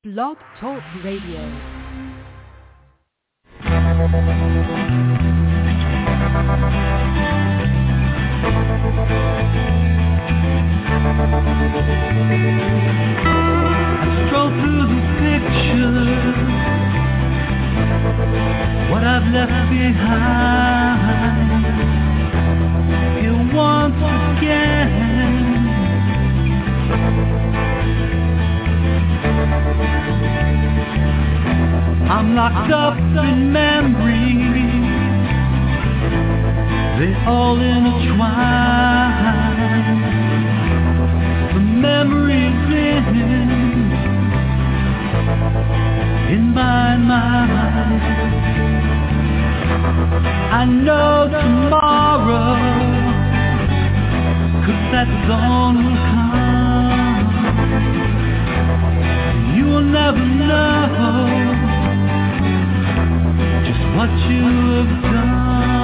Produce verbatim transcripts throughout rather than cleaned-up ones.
Blog Talk Radio. Stroll through the pictures, what I've left behind. Here once again, I'm locked up in memories, they all intertwine. The memories in in my mind. I know tomorrow, 'cause that dawn will come. You will never know just what you have done.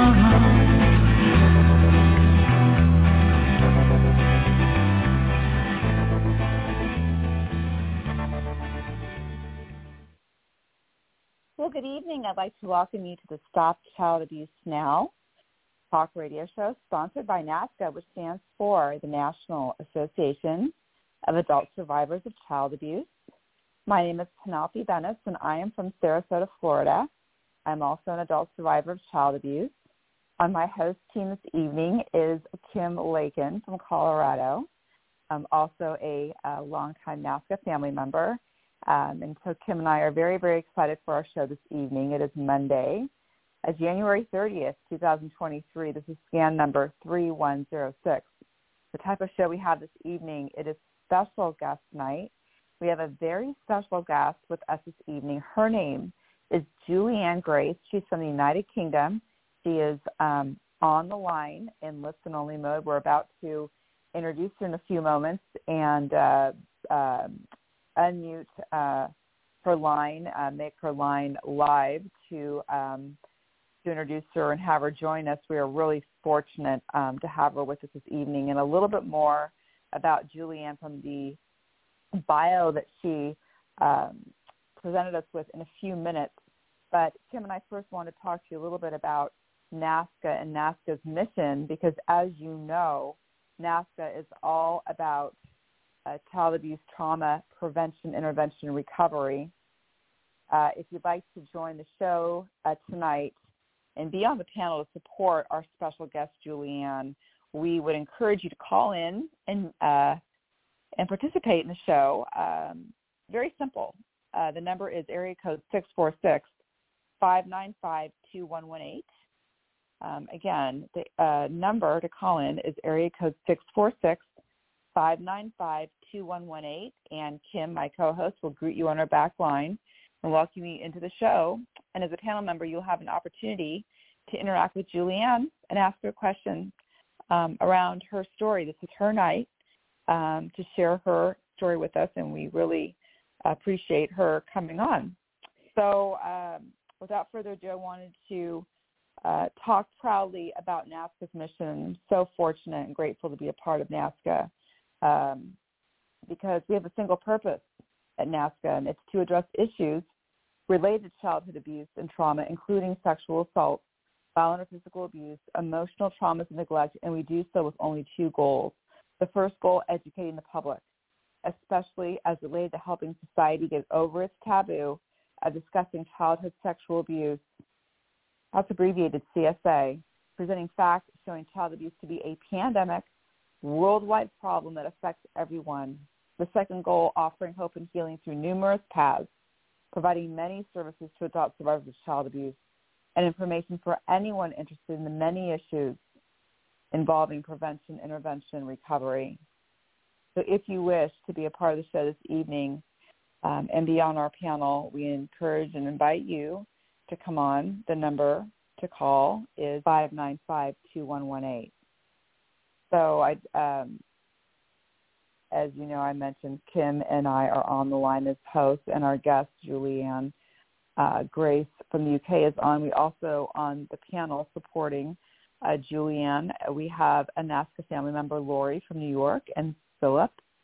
Well, good evening. I'd like to welcome you to the Stop Child Abuse Now talk radio show sponsored by NAASCA, which stands for the National Association of Adult Survivors of Child Abuse. My name is Penelope Bennis, and I am from Sarasota, Florida. I'm also an adult survivor of child abuse. On my host team this evening is Kim Lakin from Colorado, um, also a, a longtime NAASCA family member. Um, and so Kim and I are very, very excited for our show this evening. It is Monday, uh, January thirtieth, twenty twenty-three. This is scan number three one zero six. The type of show we have this evening, it is special guest night. We have a very special guest with us this evening. Her name is Julianne Grace. She's from the United Kingdom. She is um, on the line in listen-only mode. We're about to introduce her in a few moments and uh, uh, unmute uh, her line, uh, make her line live to um, to introduce her and have her join us. We are really fortunate um, to have her with us this evening. And a little bit more about Julianne from the bio that she um, presented us with in a few minutes. But Kim and I first want to talk to you a little bit about NAASCA and NAASCA's mission, because as you know, NAASCA is all about uh, child abuse, trauma, prevention, intervention, and recovery. Uh, if you'd like to join the show uh, tonight and be on the panel to support our special guest, Julianne, we would encourage you to call in and uh, and participate in the show. Um, very simple. Uh, the number is area code six four six, five nine five, two one one eight. Um, again, the uh, number to call in is area code six four six, five nine five, two one one eight. And Kim, my co-host, will greet you on our back line and welcome you into the show. And as a panel member, you'll have an opportunity to interact with Julianne and ask her a question um, around her story. This is her night um, to share her story with us, and we really appreciate her coming on. So um, without further ado, I wanted to uh, talk proudly about NAASCA's mission. I'm so fortunate and grateful to be a part of NAASCA um, because we have a single purpose at NAASCA, and it's to address issues related to childhood abuse and trauma, including sexual assault, violent or physical abuse, emotional traumas and neglect, and we do so with only two goals. The first goal, educating the public, especially as related to helping society get over its taboo of discussing childhood sexual abuse. That's abbreviated C S A, presenting facts showing child abuse to be a pandemic, worldwide problem that affects everyone. The second goal, offering hope and healing through numerous paths, providing many services to adult survivors of child abuse, and information for anyone interested in the many issues involving prevention, intervention, and recovery. So if you wish to be a part of the show this evening um, and be on our panel, we encourage and invite you to come on. The number to call is five nine five, two one one eight. So I, um, as you know, I mentioned Kim and I are on the line as hosts, and our guest, Julianne uh, Grace from the U K, is on. We also on the panel supporting uh, Julianne. We have a NAASCA family member, Lori, from New York, and Philip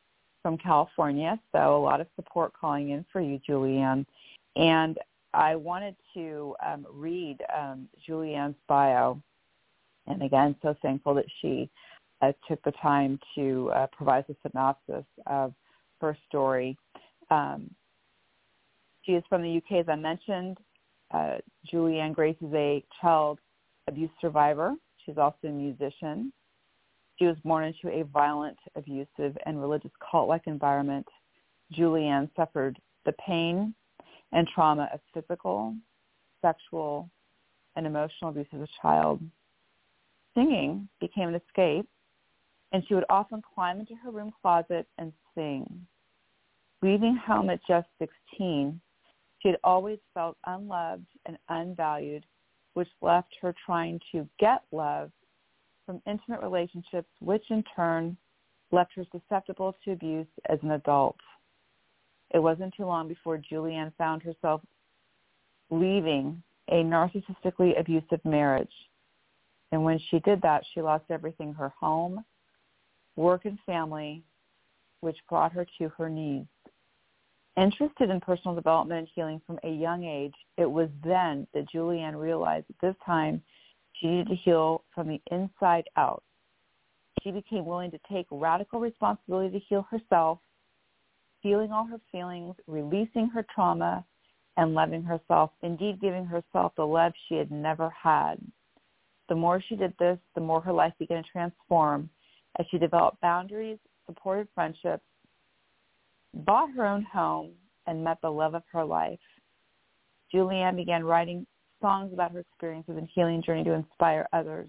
from California, so a lot of support calling in for you, Julianne. And I wanted to um, read um, Julianne's bio. And again, so thankful that she uh, took the time to uh, provide a synopsis of her story. Um, she is from the U K, as I mentioned. Uh, Julianne Grace is a child abuse survivor. She's also a musician. She was born into a violent, abusive, and religious cult-like environment. Julianne suffered the pain and trauma of physical, sexual, and emotional abuse as a child. Singing became an escape, and she would often climb into her room closet and sing. Leaving home at just sixteen, she had always felt unloved and unvalued, which left her trying to get love from intimate relationships, which in turn left her susceptible to abuse as an adult. It wasn't too long before Julianne found herself leaving a narcissistically abusive marriage. And when she did that, she lost everything, her home, work, and family, which brought her to her knees. Interested in personal development and healing from a young age, it was then that Julianne realized at this time she needed to heal from the inside out. She became willing to take radical responsibility to heal herself, feeling all her feelings, releasing her trauma, and loving herself, indeed giving herself the love she had never had. The more she did this, the more her life began to transform as she developed boundaries, supported friendships, bought her own home, and met the love of her life. Julianne began writing songs about her experiences and healing journey to inspire others.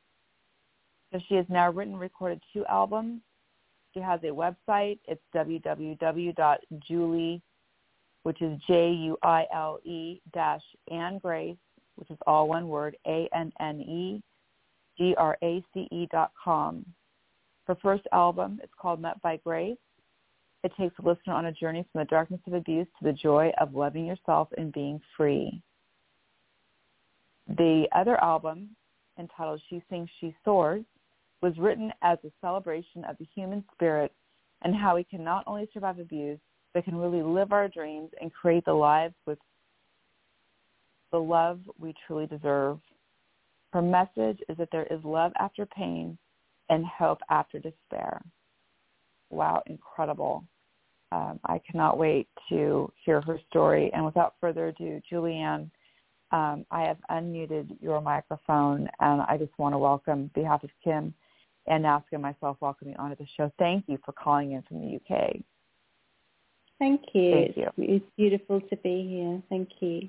So she has now written and recorded two albums. She has a website. It's w w w dot julie, which is J U I L E dash Anne Grace, which is all one word, A N N E G R A C E dot com. Her first album is called Met by Grace. It takes a listener on a journey from the darkness of abuse to the joy of loving yourself and being free. The other album, entitled She Sings, She Soars, was written as a celebration of the human spirit and how we can not only survive abuse, but can really live our dreams and create the lives with the love we truly deserve. Her message is that there is love after pain and hope after despair. Wow, incredible. Um, I cannot wait to hear her story. And without further ado, Julianne, um, I have unmuted your microphone, and I just want to welcome, on behalf of Kim and Nasca and myself, welcome you onto the show. Thank you for calling in from the U K. Thank you. Thank you. It's beautiful to be here. Thank you.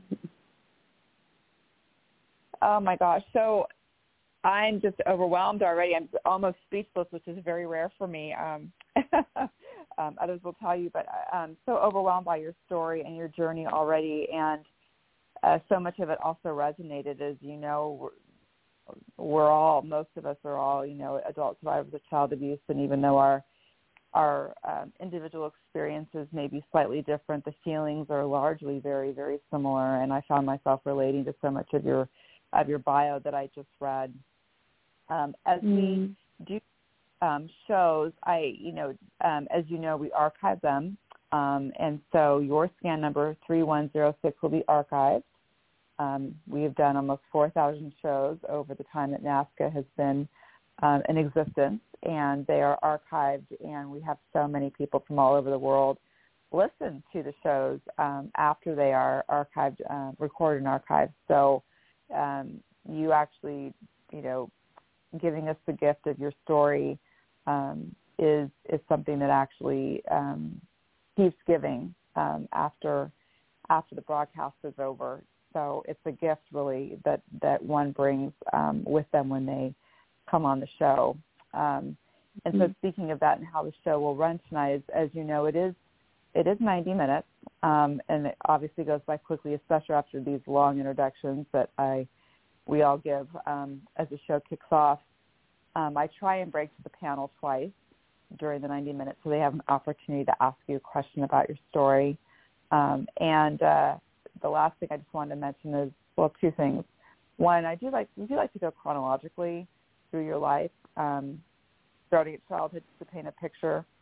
Oh, my gosh. So I'm just overwhelmed already. I'm almost speechless, which is very rare for me. Um, um, others will tell you, but I'm so overwhelmed by your story and your journey already. And uh, so much of it also resonated. As you know, we're, we're all, most of us are all, you know, adult survivors of child abuse. And even though our our um, individual experiences may be slightly different, the feelings are largely very, very similar. And I found myself relating to so much of your of your bio that I just read. Um, as mm. we do um, shows, I, you know, um, as you know, we archive them. Um, and so your scan number three one zero six will be archived. Um, we have done almost four thousand shows over the time that NAASCA has been um, in existence, and they are archived, and we have so many people from all over the world listen to the shows um, after they are archived, uh, recorded and archived. So um, you actually, you know, giving us the gift of your story um, is is something that actually um, keeps giving um, after after the broadcast is over. So it's a gift, really, that, that one brings um, with them when they come on the show. Um, and mm-hmm. so speaking of that and how the show will run tonight, as, as you know, it is it is ninety minutes, um, and it obviously goes by quickly, especially after these long introductions that I we all give um, as the show kicks off. Um, I try and break to the panel twice during the ninety minutes so they have an opportunity to ask you a question about your story. Um, and uh, the last thing I just wanted to mention is, well, two things. One, I do like we do like to go chronologically through your life, um, starting at childhood to paint a picture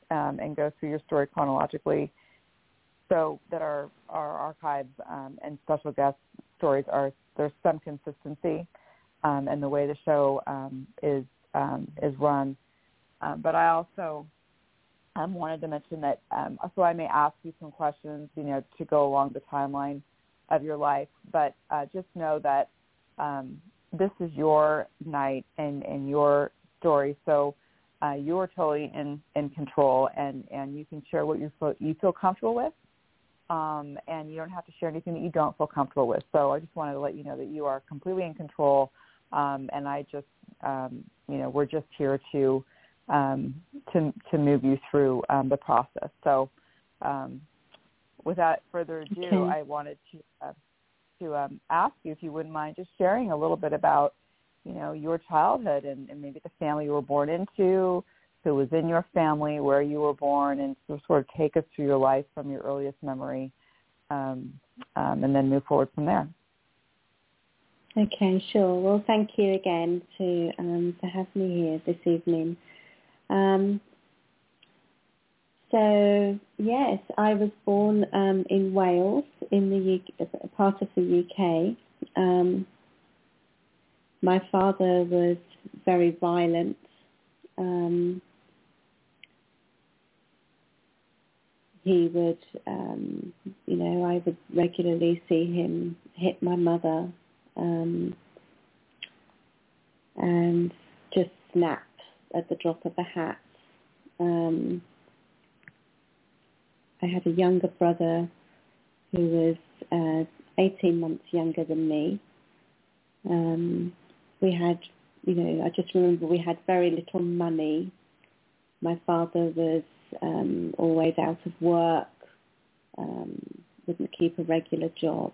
um, and go through your story chronologically so that our, our archives um, and special guest stories are, there's some consistency um, in the way the show um, is um, is run. Um, but I also um, wanted to mention that, um, so I may ask you some questions, you know, to go along the timeline of your life, but uh, just know that um, this is your night and, and your story, so uh, you're totally in, in control, and, and you can share what you feel, you feel comfortable with, um, and you don't have to share anything that you don't feel comfortable with. So I just wanted to let you know that you are completely in control, um, and I just, um, you know, we're just here to um, to to move you through um, the process. So um, without further ado, Okay. I wanted to uh, to um, ask you if you wouldn't mind just sharing a little bit about, you know, your childhood and, and maybe the family you were born into, who was in your family, where you were born, and so sort of take us through your life from your earliest memory, um, um, and then move forward from there. Okay, sure. Well, thank you again to um, to have me here this evening. Um, so yes, I was born um, in Wales, in the U K, part of the U K. Um, my father was very violent. Um, he would, um, you know, I would regularly see him hit my mother um, and just snap at the drop of a hat. Um, I had a younger brother who was uh, eighteen months younger than me. Um, we had, you know, I just remember we had very little money. My father was um, always out of work, um, wouldn't keep a regular job.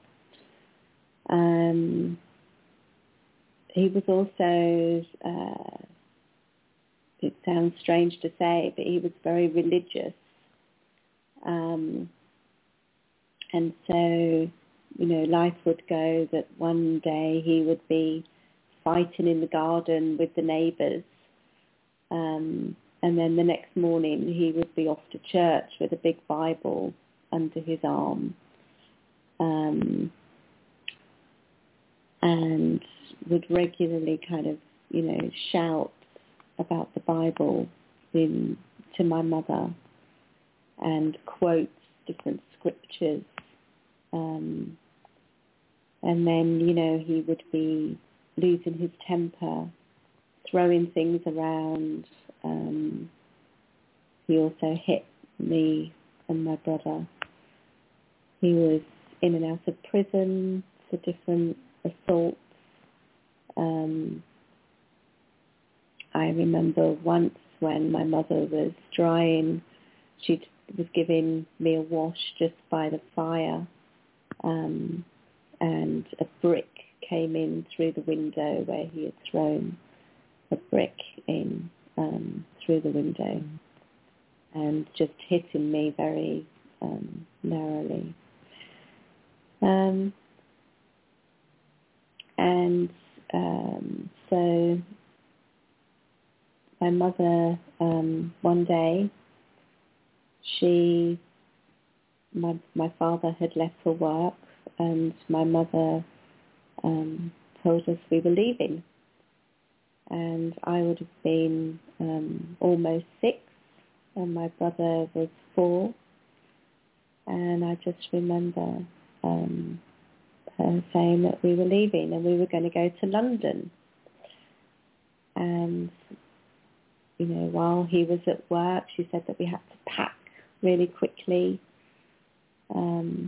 Um, he was also, uh, it sounds strange to say, but he was very religious. Um, and so, you know, life would go that one day he would be fighting in the garden with the neighbours, um, and then the next morning he would be off to church with a big Bible under his arm, um, and would regularly kind of, you know, shout about the Bible in, to my mother, and quote different scriptures. Um, and then, you know, he would be losing his temper, throwing things around. Um, he also hit me and my brother. He was in and out of prison for different assaults. Um, I remember once when my mother was drying, she was giving me a wash just by the fire, um, and a brick came in through the window where he had thrown a brick in um, through the window, and just hitting me very um, narrowly. Um, and um, so my mother, um, one day, she, my my father had left for work, and my mother um, told us we were leaving. And I would have been um, almost six, and my brother was four. And I just remember um, her saying that we were leaving and we were going to go to London. And, you know, while he was at work, she said that we had to pack really quickly. Um,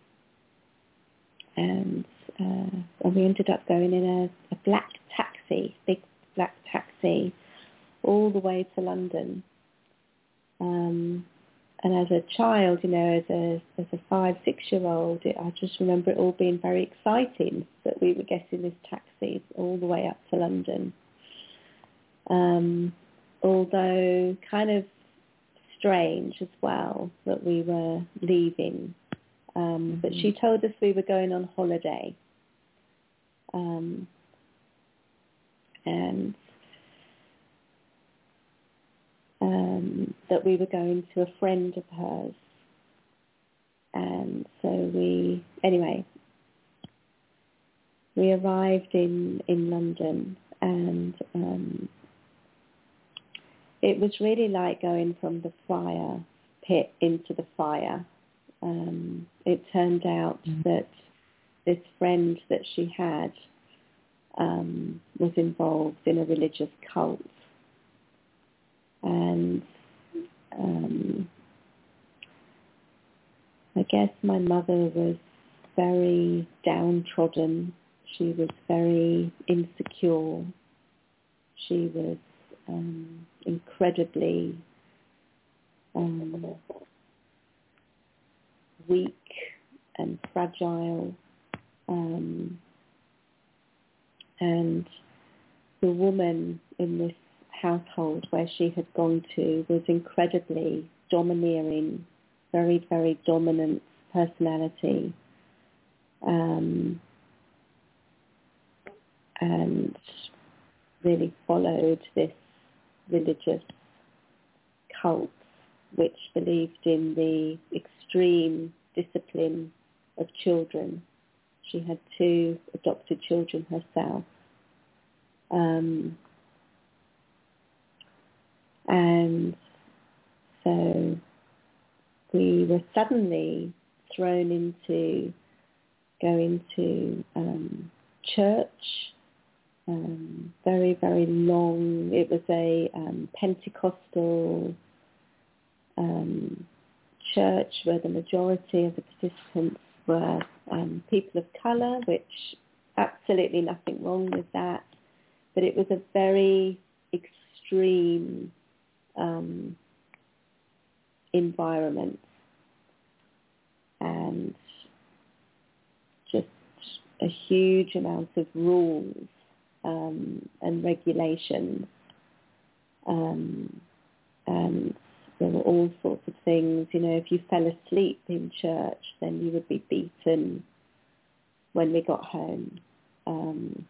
and, uh, and we ended up going in a, a black taxi, big black taxi, all the way to London. Um, and as a child, you know, as a as a five, six-year-old, it, I just remember it all being very exciting that we were getting this taxi all the way up to London. Um, although kind of strange as well that we were leaving. Um, mm-hmm. But she told us we were going on holiday. Um, and um, that we were going to a friend of hers. And so we, anyway, we arrived in, in London, and um, it was really like going from the fire pit into the fire. Um, it turned out mm. that this friend that she had um, was involved in a religious cult. And um, I guess my mother was very downtrodden. She was very insecure. She was um, incredibly um, weak and fragile. Um, and the woman in this household where she had gone to was incredibly domineering, very, very dominant personality. Um, and really followed this religious cult which believed in the extreme discipline of children. She had two adopted children herself. Um, and so we were suddenly thrown into going to um, church, um, very, very long. It was a um, Pentecostal um, church where the majority of the participants were um, people of colour, which absolutely nothing wrong with that. But it was a very extreme um, environment and just a huge amount of rules um, and regulations. Um, and there were all sorts of things. You know, if you fell asleep in church, then you would be beaten when we got home. Um,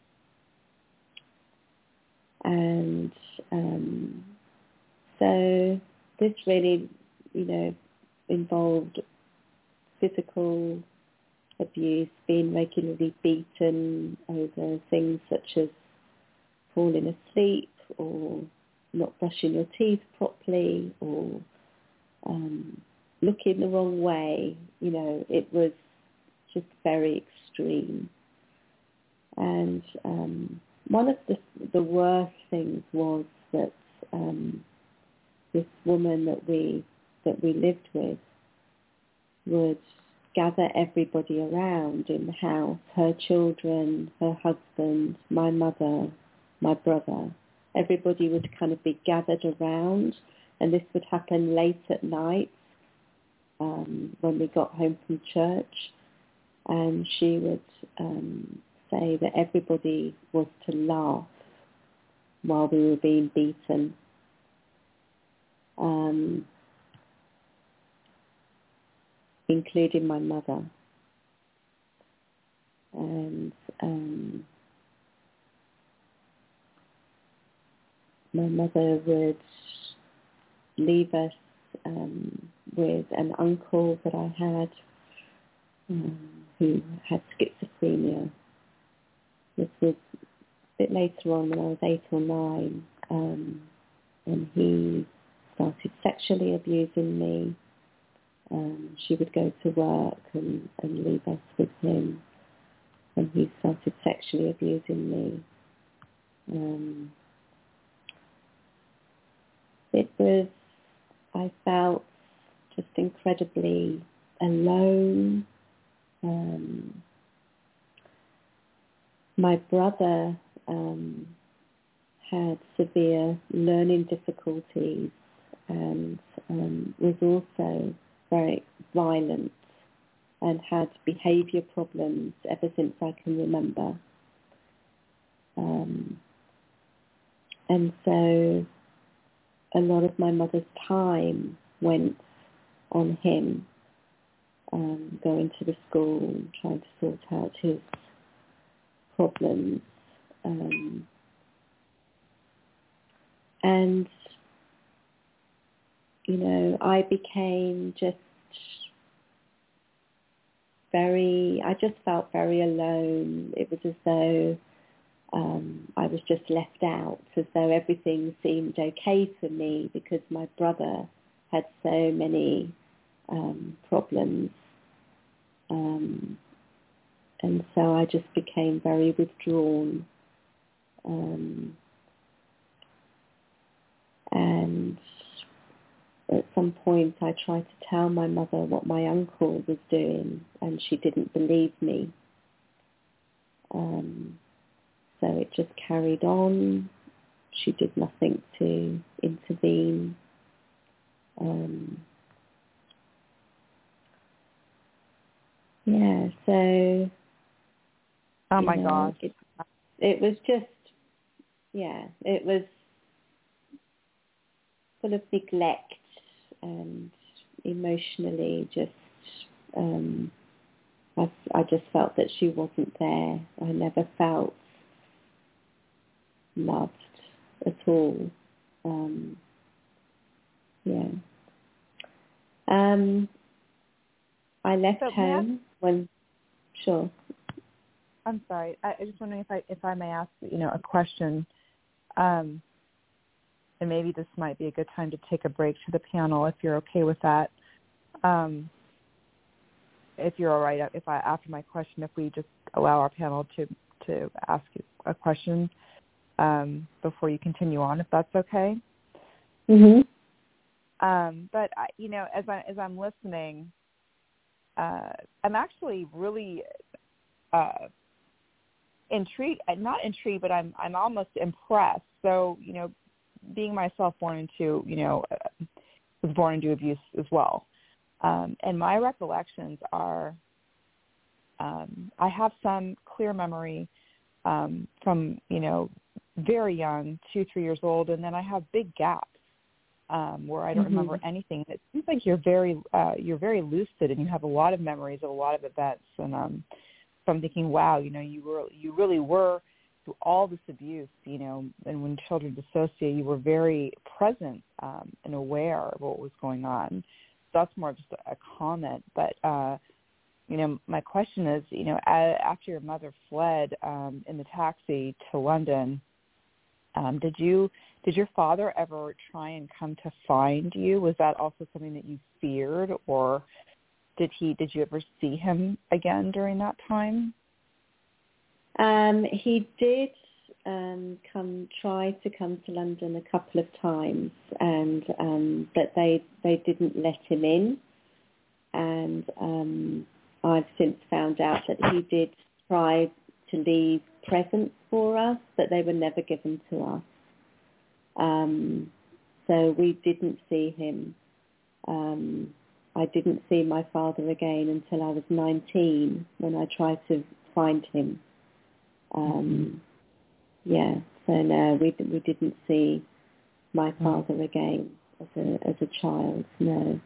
and um, so this really, you know, involved physical abuse, being regularly beaten over things such as falling asleep or not brushing your teeth properly or um, looking the wrong way. You know, it was just very extreme. And um, one of the, the worst things was that um, this woman that we that we lived with would gather everybody around in the house, her children, her husband, my mother, my brother. Everybody would kind of be gathered around, and this would happen late at night um, when we got home from church, and she would um, say that everybody was to laugh while we were being beaten. Um, including my mother. And um, my mother would leave us um, with an uncle that I had um, who had schizophrenia. This was a bit later on when I was eight or nine, um, and he started sexually abusing me. Um, she would go to work and, and leave us with him, and he started sexually abusing me. Um, it was, I felt just incredibly alone. Um, my brother um, had severe learning difficulties and um, was also very violent and had behaviour problems ever since I can remember. Um, and so a lot of my mother's time went on him, um, going to the school, trying to sort out his problems. Um, and you know, I became just very, I just felt very alone. It was as though um, I was just left out, as though everything seemed okay for me because my brother had so many um, problems. Um, and so I just became very withdrawn. Um, and at some point I tried to tell my mother what my uncle was doing, and she didn't believe me. Um, so it just carried on. She did nothing to intervene. Um, yeah, so... Oh, my you know, gosh. It, it was just, yeah, it was full of neglect and emotionally just, um, I, I just felt that she wasn't there. I never felt loved at all. Um, yeah. Um, I left So, home Matt, when, sure. I'm sorry. I, I just wondering if I if I may ask, you know, a question. Um, and maybe this might be a good time to take a break to the panel if you're okay with that. Um, if you're all right, if I after my question, if we just allow our panel to to ask you a question um, before you continue on, if that's okay. Mhm. Um, but I, you know, as I as I'm listening, uh, I'm actually really uh, intrigued. Not intrigued, but I'm I'm almost impressed. So, you know, being myself born into, you know, uh, was born into abuse as well, um, and my recollections are, um, I have some clear memory um, from, you know, very young, two three years old, and then I have big gaps. Um, where I don't Mm-hmm. remember anything. It seems like you're very uh, you're very lucid and you have a lot of memories of a lot of events. And um, so I'm thinking, wow, you know, you were you really were through all this abuse, you know, and when children dissociate, you were very present um, and aware of what was going on. So that's more just a comment. But uh, you know, my question is, you know, after your mother fled um, in the taxi to London, um, did you Did your father ever try and come to find you? Was that also something that you feared, or did he? Did you ever see him again during that time? Um, he did um, come try to come to London a couple of times, and um, but they they didn't let him in. And um, I've since found out that he did try to leave presents for us, but they were never given to us. Um, so we didn't see him. Um, I didn't see my father again until I was nineteen, when I tried to find him. Um, yeah, so no, we we didn't see my father again as a as a child. No.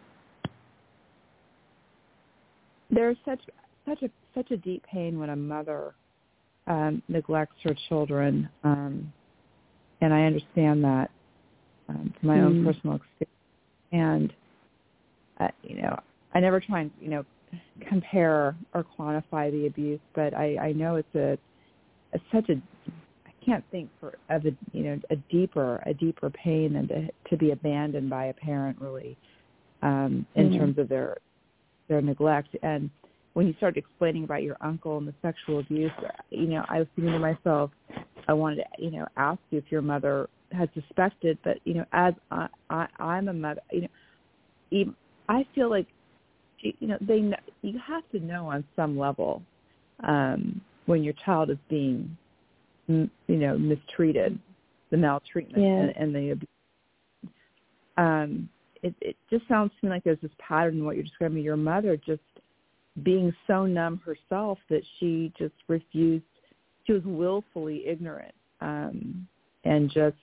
There's such such a such a deep pain when a mother um, neglects her children, um, and I understand that um, from my mm. own personal experience. And uh, you know, I never try and you know compare or quantify the abuse, but I, I know it's a, a such a I can't think for of a you know a deeper a deeper pain than to to be abandoned by a parent, really, um, in mm. terms of their their neglect. And when you started explaining about your uncle and the sexual abuse, you know, I was thinking to myself, I wanted to, you know, ask you if your mother had suspected, but, you know, as I, I, I'm a mother, you know, even, I feel like, you know, they, you have to know on some level um, when your child is being, you know, mistreated, the maltreatment yeah. and, and the abuse. Um, it, it just sounds to me like there's this pattern in what you're describing. Your mother just being so numb herself that she just refused. She was willfully ignorant um, and just,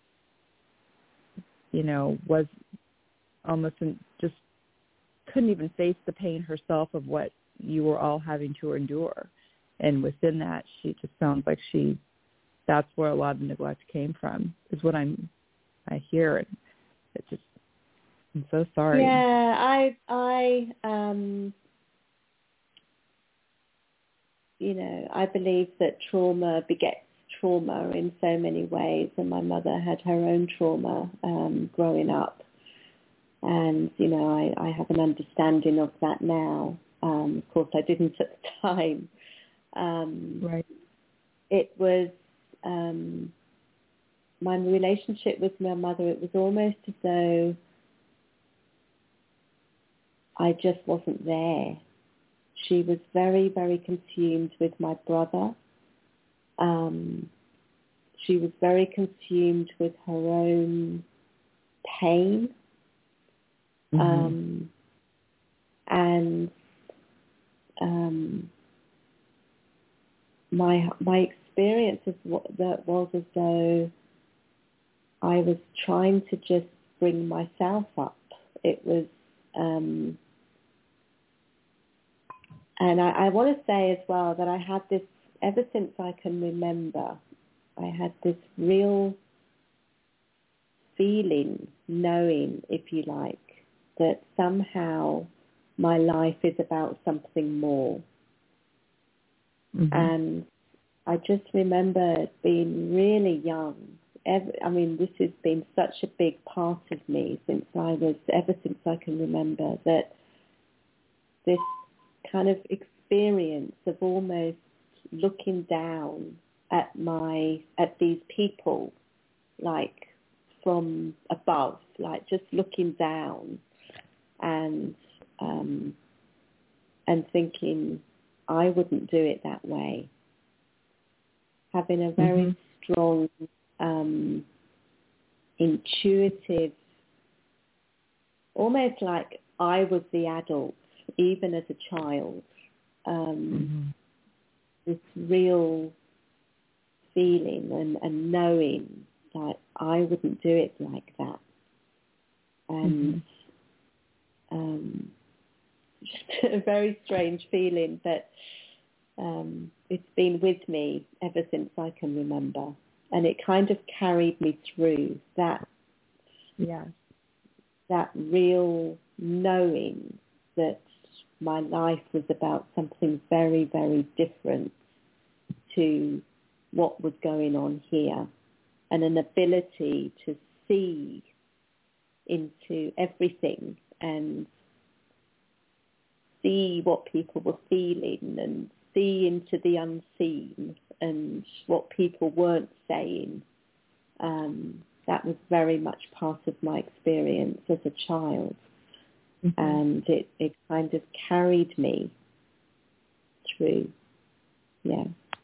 you know, was almost in, just couldn't even face the pain herself of what you were all having to endure. And within that, she just sounds like she, that's where a lot of the neglect came from, is what I'm, I hear. And it's just, I'm so sorry. Yeah, I, I, um, you know, I believe that trauma begets trauma in so many ways, and my mother had her own trauma um, growing up, and you know, I, I have an understanding of that now. Um, of course, I didn't at the time. Um, right. It was um, my relationship with my mother. It was almost as though I just wasn't there. She was very, very consumed with my brother. Um, she was very consumed with her own pain. Mm-hmm. Um, and um, my my experience is what, that was as though I was trying to just bring myself up. It was, um, and I, I want to say as well that I had this, ever since I can remember, I had this real feeling, knowing, if you like, that somehow my life is about something more. Mm-hmm. And I just remember being really young. Ever, I mean, this has been such a big part of me since I was, ever since I can remember, that this kind of experience of almost looking down at my, at these people, like from above, like just looking down and um, and thinking I wouldn't do it that way. Having a very mm-hmm. strong, um, intuitive, almost like I was the adult, even as a child. Um, mm-hmm. This real feeling and, and knowing that I wouldn't do it like that. And mm-hmm. um, just a very strange feeling, but um, it's been with me ever since I can remember. And it kind of carried me through that, yeah, that real knowing that my life was about something very, very different to what was going on here, and an ability to see into everything and see what people were feeling and see into the unseen and what people weren't saying. Um, that was very much part of my experience as a child. Mm-hmm. And it, it kind of carried me through. Yeah.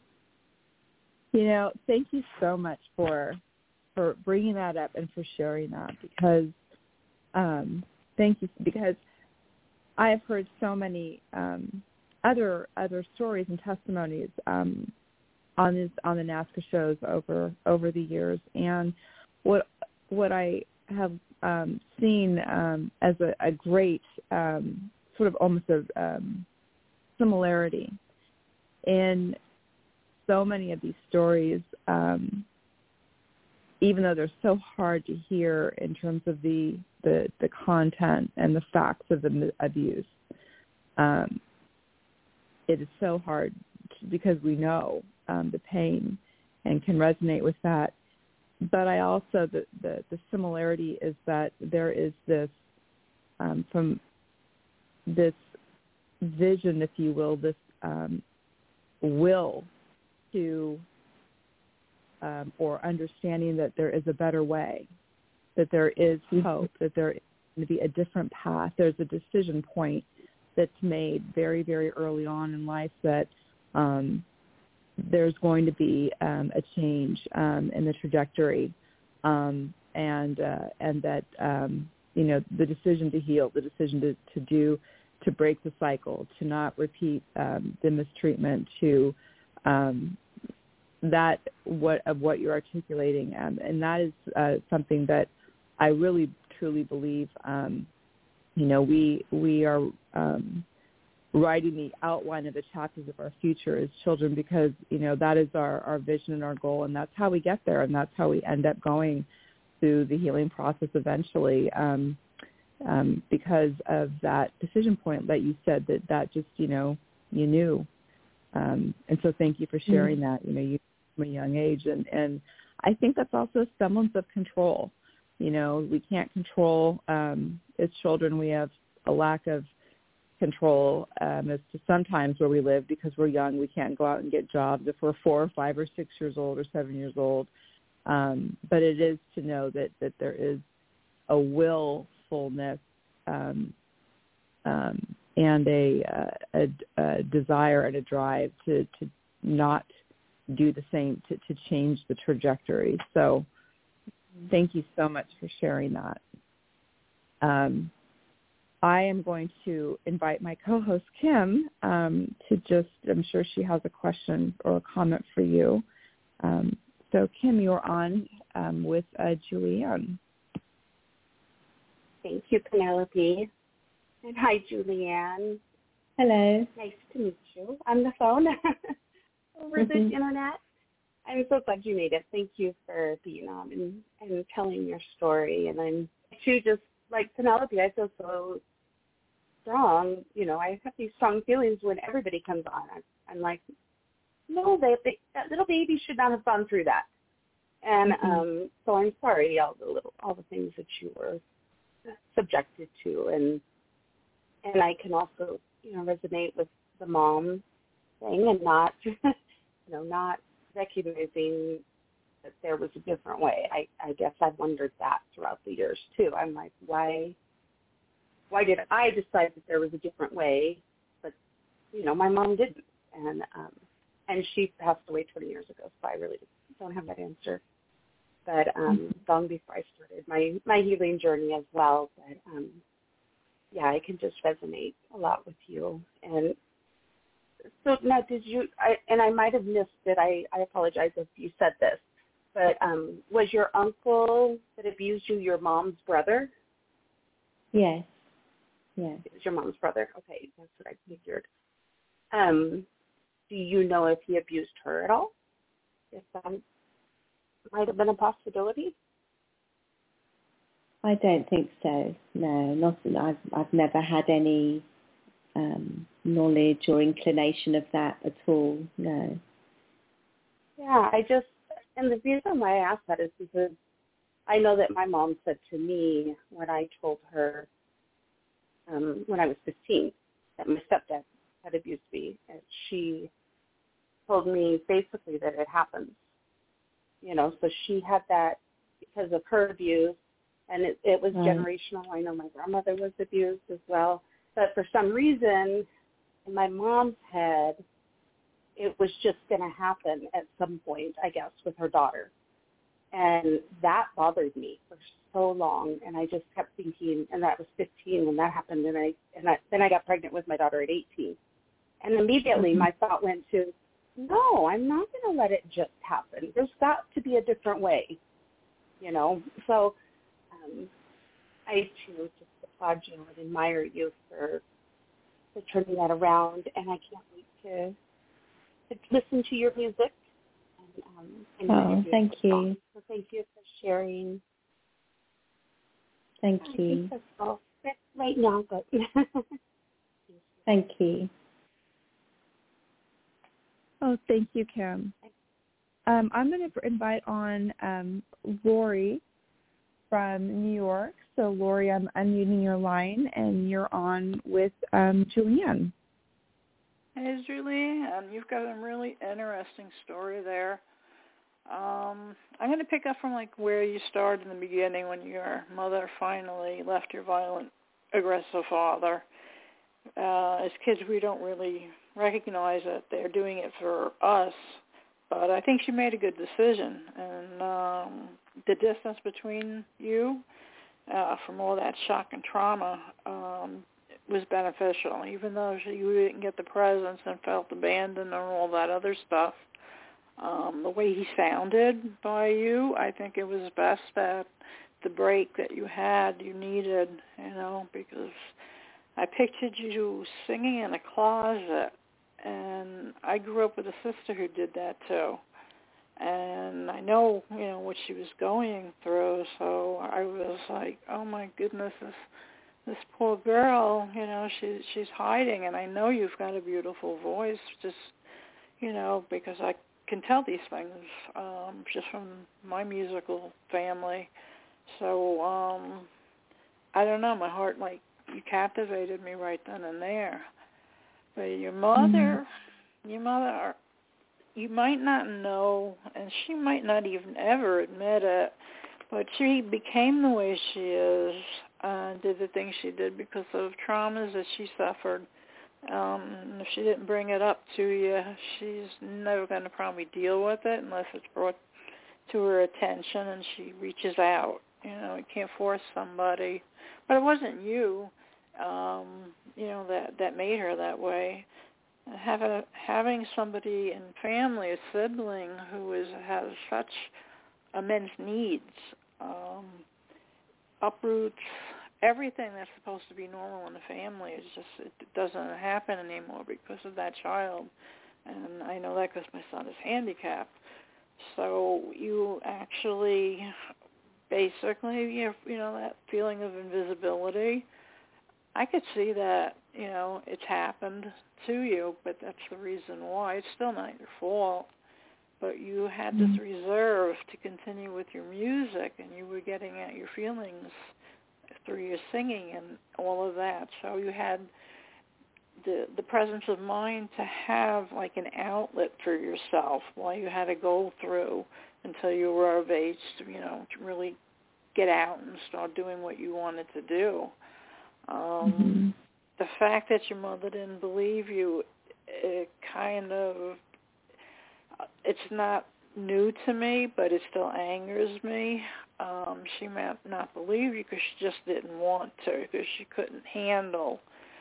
You know, thank you so much for for bringing that up and for sharing that, because um, thank you, because I have heard so many um, other other stories and testimonies um, on this on the NAASCA shows over over the years, and what what I have um, seen um, as a, a great um, sort of almost a um, similarity in so many of these stories, um, even though they're so hard to hear in terms of the, the, the content and the facts of the abuse. Um, it is so hard to, because we know um, the pain and can resonate with that. But I also, the, the, the similarity is that there is this, um, from this vision, if you will, this um, will to um, or understanding that there is a better way, that there is hope, that there is going to be a different path. There's a decision point that's made very, very early on in life that um, there's going to be um, a change um, in the trajectory, um, and uh, and that um, you know, the decision to heal, the decision to, to do, to break the cycle, to not repeat um, the mistreatment, to um, that what of what you're articulating, um, and that is uh, something that I really truly believe. Um, you know, we we are um, writing the outline of the chapters of our future as children, because you know that is our, our vision and our goal, and that's how we get there, and that's how we end up going through the healing process eventually. Um, um, because of that decision point that you said that that just, you know, you knew. Um, and so thank you for sharing mm-hmm. that, you know, you from a young age. And, and I think that's also a semblance of control. You know, we can't control, um, as children, we have a lack of control um, as to sometimes where we live because we're young. We can't go out and get jobs if we're four or five or six years old or seven years old. Um, but it is to know that, that there is a willfulness um, um, and a, uh, a, a desire and a drive to, to not do the same, to, to change the trajectory. So thank you so much for sharing that. Um, I am going to invite my co-host, Kim, um, to just, I'm sure she has a question or a comment for you. Um, so, Kim, you're on um, with uh, Julianne. Thank you, Penelope. And hi, Julianne. Hello. Nice to meet you on the phone over mm-hmm. the internet. I'm so glad you made it. Thank you for being on and, and telling your story. And I'm, too, just like Penelope, I feel so strong. You know, I have these strong feelings when everybody comes on. I'm, I'm like, no, they, they, that little baby should not have gone through that. And mm-hmm. um, so I'm sorry, all the little, all the things that you were subjected to, and and I can also, you know, resonate with the mom thing and not, you know, not recognizing that there was a different way. I, I guess I've wondered that throughout the years too. I'm like, why, why did I decide that there was a different way, but you know, my mom didn't, and um, and she passed away twenty years ago, so I really don't have that answer. But um, long before I started my, my healing journey as well. But um, yeah, I can just resonate a lot with you. And so now, did you? I, and I might have missed it. I, I apologize if you said this. But um, was your uncle that abused you your mom's brother? Yes. Yes. It was your mom's brother. Okay, that's what I figured. Um, do you know if he abused her at all? If that might have been a possibility? I don't think so. No, not. I've I've never had any um, knowledge or inclination of that at all. No. Yeah, I just, and the reason why I asked that is because I know that my mom said to me when I told her um, when I was fifteen that my stepdad had abused me, and she told me basically that it happens. You know, so she had that because of her abuse, and it, it was right. generational. I know my grandmother was abused as well. But for some reason, in my mom's head, it was just going to happen at some point, I guess, with her daughter. And that bothered me for so long, and I just kept thinking, and that was fifteen when that happened, and I and I, then I got pregnant with my daughter at eighteen. And immediately mm-hmm. my thought went to, no, I'm not going to let it just happen. There's got to be a different way, you know. So um, I, too, just applaud you and admire you for, for turning that around, and I can't wait to, to listen to your music. And, um, and oh, thank you. Song. So thank you for sharing. Thank I you. think that's all right now, but thank you. Oh, thank you, Kim. Um, I'm going to invite on um, Lori from New York. So, Lori, I'm unmuting your line, and you're on with um, Julianne. Hey, Julianne, you've got a really interesting story there. Um, I'm going to pick up from like where you started in the beginning when your mother finally left your violent, aggressive father. Uh, as kids, we don't really recognize that they're doing it for us, but I think she made a good decision, and um, the distance between you uh, from all that shock and trauma um, was beneficial, even though she, you didn't get the presence and felt abandoned and all that other stuff. Um, the way he sounded by you, I think it was best that the break that you had, you needed, you know, because I pictured you singing in a closet, and I grew up with a sister who did that too. And I know, you know, what she was going through, so I was like, oh my goodness, this this poor girl, you know, she, she's hiding, and I know you've got a beautiful voice, just, you know, because I can tell these things um, just from my musical family. So, um, I don't know, my heart, like, you captivated me right then and there. But your mother, mm-hmm. your mother, you might not know, and she might not even ever admit it, but she became the way she is, uh, did the things she did because of traumas that she suffered. Um, and if she didn't bring it up to you, she's never going to probably deal with it unless it's brought to her attention and she reaches out. You know, you can't force somebody. But it wasn't you, um, you know, that, that made her that way. Have a, having somebody in family, a sibling who is has such immense needs, um, uproots everything that's supposed to be normal in the family. It's just, it doesn't happen anymore because of that child. And I know that because my son is handicapped. So you actually, basically, you you know, that feeling of invisibility, I could see that, you know, it's happened to you, but that's the reason why. It's still not your fault. But you had this reserve to continue with your music, and you were getting at your feelings through your singing and all of that. So you had the the presence of mind to have like an outlet for yourself while you had to go through until you were of age to, you know, to really get out and start doing what you wanted to do. Um, mm-hmm. The fact that your mother didn't believe you, it kind of, it's not new to me, but it still angers me. Um, she might not believe you because she just didn't want to, because she couldn't handle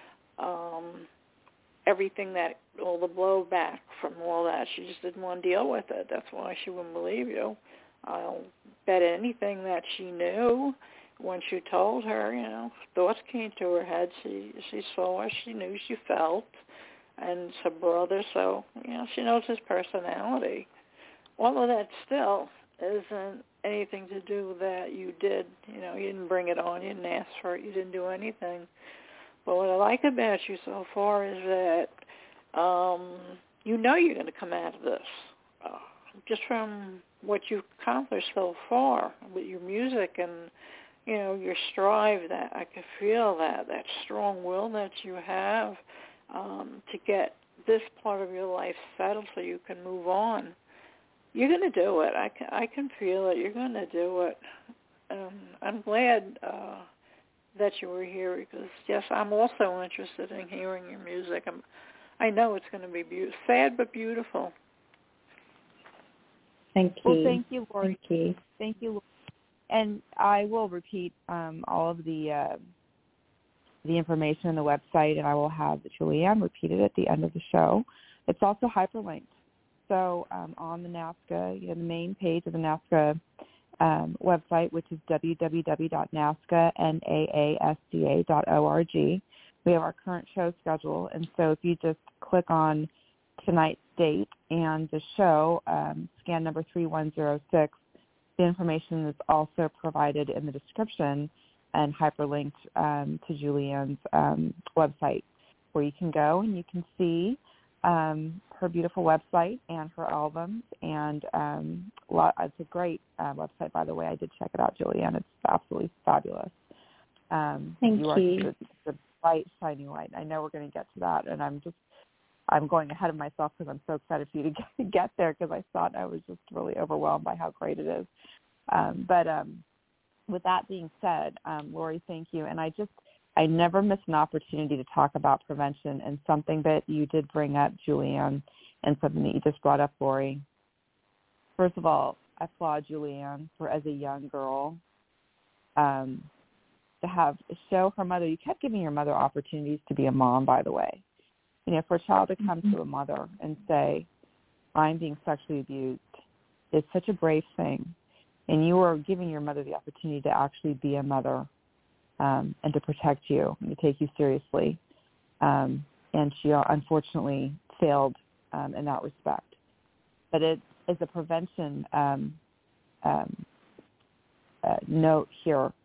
um, everything that, all the blowback from all that. She just didn't want to deal with it. That's why she wouldn't believe you. I'll bet anything that she knew. Once you told her, you know, thoughts came to her head. She she saw, she knew, she felt, and it's her brother, so, you know, she knows his personality. All of that still isn't anything to do that you did. You know, you didn't bring it on, you didn't ask for it, you didn't do anything. But what I like about you so far is that um, you know you're going to come out of this. Uh, just from what you've accomplished so far with your music and, you know, your strive, that I can feel that, that strong will that you have um, to get this part of your life settled so you can move on. You're going to do it. I can, I can feel it. You're going to do it. Um, I'm glad uh, that you were here because, yes, I'm also interested in hearing your music. I'm, I know it's going to be be- sad but beautiful. Thank you. Well, thank you, Lori. Thank you. Thank you, Lori. And I will repeat um, all of the uh, the information on the website, and I will have Julianne repeat it at the end of the show. It's also hyperlinked. So um, on the NAASCA, you know, the main page of the NAASCA um, website, which is w w w dot nasca dot org, we have our current show schedule. And so if you just click on tonight's date and the show, um, scan number three one zero six, the information is also provided in the description and hyperlinked um, to Julianne's um, website, where you can go and you can see um, her beautiful website and her albums. And um, it's a great uh, website, by the way. I did check it out, Julianne. It's absolutely fabulous. Um, Thank you. you. Are just a, a bright, shining light. I know we're going to get to that, and I'm just I'm going ahead of myself because I'm so excited for you to get, get there because I thought I was just really overwhelmed by how great it is. Um, but um, with that being said, um, Lori, thank you. And I just, I never miss an opportunity to talk about prevention, and something that you did bring up, Julianne, and something that you just brought up, Lori. First of all, I applaud Julianne for, as a young girl, um, to have show her mother. You kept giving your mother opportunities to be a mom, by the way. You know, for a child to come to a mother and say, I'm being sexually abused, is such a brave thing. And you are giving your mother the opportunity to actually be a mother um, and to protect you and to take you seriously. Um, and she uh, unfortunately failed um, in that respect. But it is a prevention um, um, uh, note here.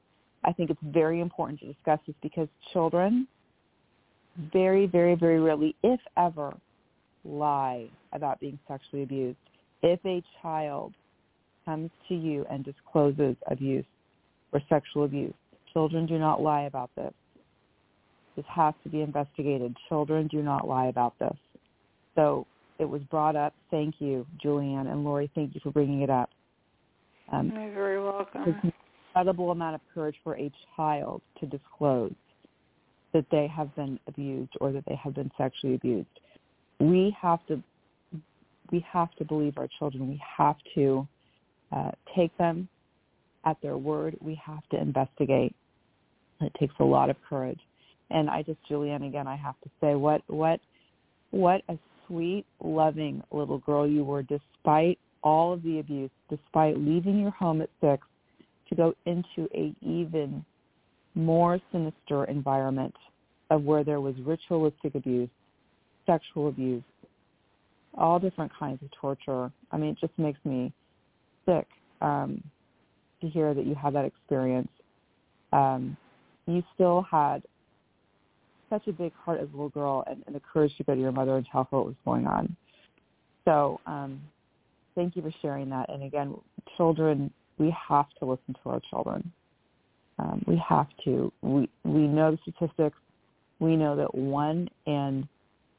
I think it's very important to discuss this because children very, very, very rarely, if ever, lie about being sexually abused. If a child comes to you and discloses abuse or sexual abuse, children do not lie about this. This has to be investigated. Children do not lie about this. So it was brought up. Thank you, Julianne. And Lori, thank you for bringing it up. Um, You're very welcome. There's an incredible amount of courage for a child to disclose that they have been abused or that they have been sexually abused. We have to we have to believe our children. We have to uh, take them at their word. We have to investigate. It takes a lot of courage. And I just, Julianne, again, I have to say, what what what a sweet, loving little girl you were, despite all of the abuse, despite leaving your home at six to go into a even more sinister environment of where there was ritualistic abuse, sexual abuse, all different kinds of torture. I mean, it just makes me sick um, to hear that you had that experience. Um, you still had such a big heart as a little girl and, and the courage to go to your mother and tell her what was going on. So um, thank you for sharing that. And again, children, we have to listen to our children. Um, we have to. We we know the statistics. We know that one in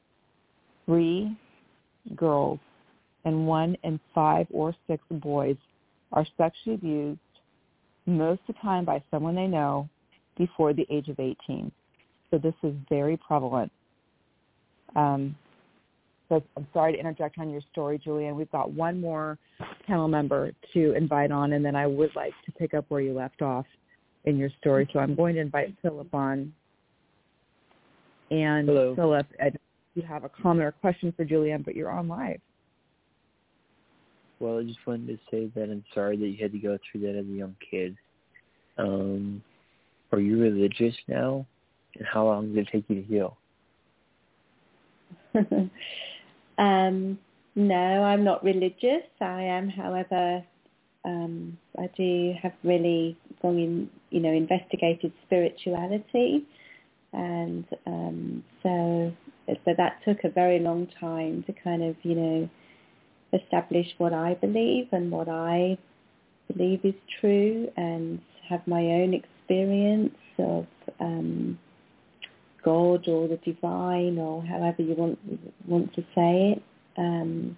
three girls and one in five or six boys are sexually abused most of the time by someone they know before the age of eighteen. So this is very prevalent. Um, so I'm sorry to interject on your story, Julianne. We've got one more panel member to invite on, and then I would like to pick up where you left off in your story. So I'm going to invite Philip on. And Hello. Philip, I don't know if you have a comment or question for Julianne, but you're on live. Well, I just wanted to say that I'm sorry that you had to go through that as a young kid. Um, are you religious now? And how long did it take you to heal? um, no, I'm not religious. I am, however, um, I do have really gone in, you know, investigated spirituality. And um, so, so that took a very long time to kind of, you know, establish what I believe and what I believe is true and have my own experience of um, God or the divine or however you want want to say it. Um,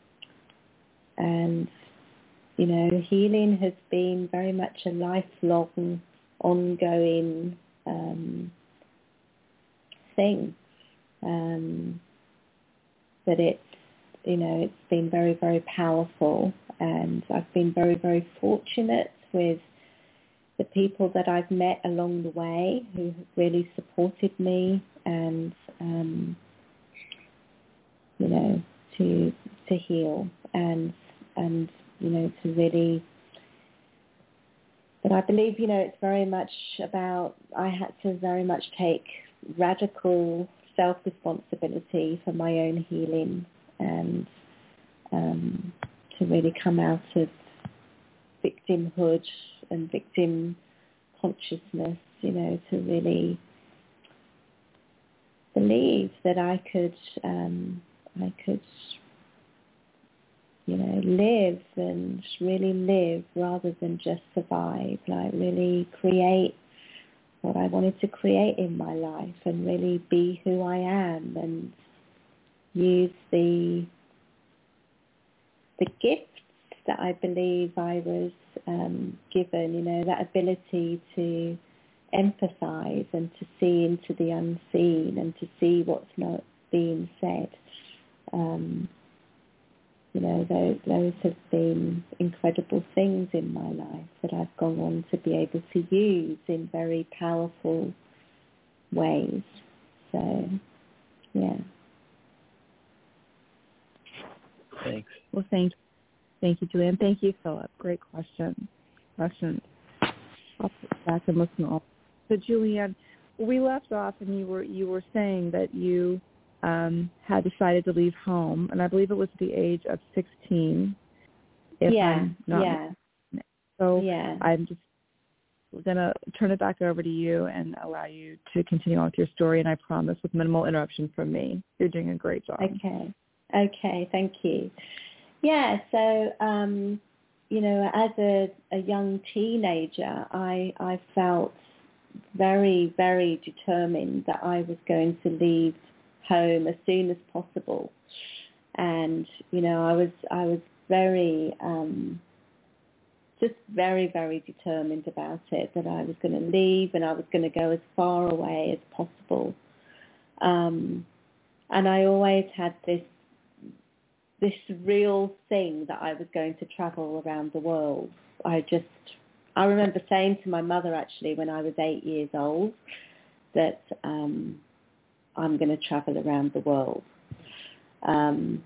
and, you know, healing has been very much a lifelong, ongoing um, thing. Um, but it's, you know, it's been very, very powerful, and I've been very, very fortunate with the people that I've met along the way who have really supported me and, um, you know, to to heal and, and, you know, to really, but I believe, you know, it's very much about, I had to very much take radical self-responsibility for my own healing and um, to really come out of victimhood and victim consciousness, you know, to really believe that I could, um, I could, you know, live and really live rather than just survive, like really create what I wanted to create in my life and really be who I am and use the the gifts that I believe I was um, given, you know, that ability to empathize and to see into the unseen and to see what's not being said. Um, you know, those, those have been incredible things in my life that I've gone on to be able to use in very powerful ways. So, yeah. Thanks. Well, thank you. Thank you, Julianne. Thank you, Philip. Great question. Question. I'll put back and listen. All. So, Julianne, we left off, and you were you were saying that you um, had decided to leave home, and I believe it was at the age of sixteen. If yeah. I'm not yeah. So yeah. I'm just going to turn it back over to you and allow you to continue on with your story, and I promise with minimal interruption from me. You're doing a great job. Okay. Okay, thank you. Yeah, so, um, you know, as a, a young teenager, I, I felt very, very determined that I was going to leave home as soon as possible. And, you know, I was, I was very, um, just very, very determined about it, that I was going to leave and I was going to go as far away as possible. Um, and I always had this, this real thing that I was going to travel around the world. I just, I remember saying to my mother actually when I was eight years old that um, I'm going to travel around the world. Um,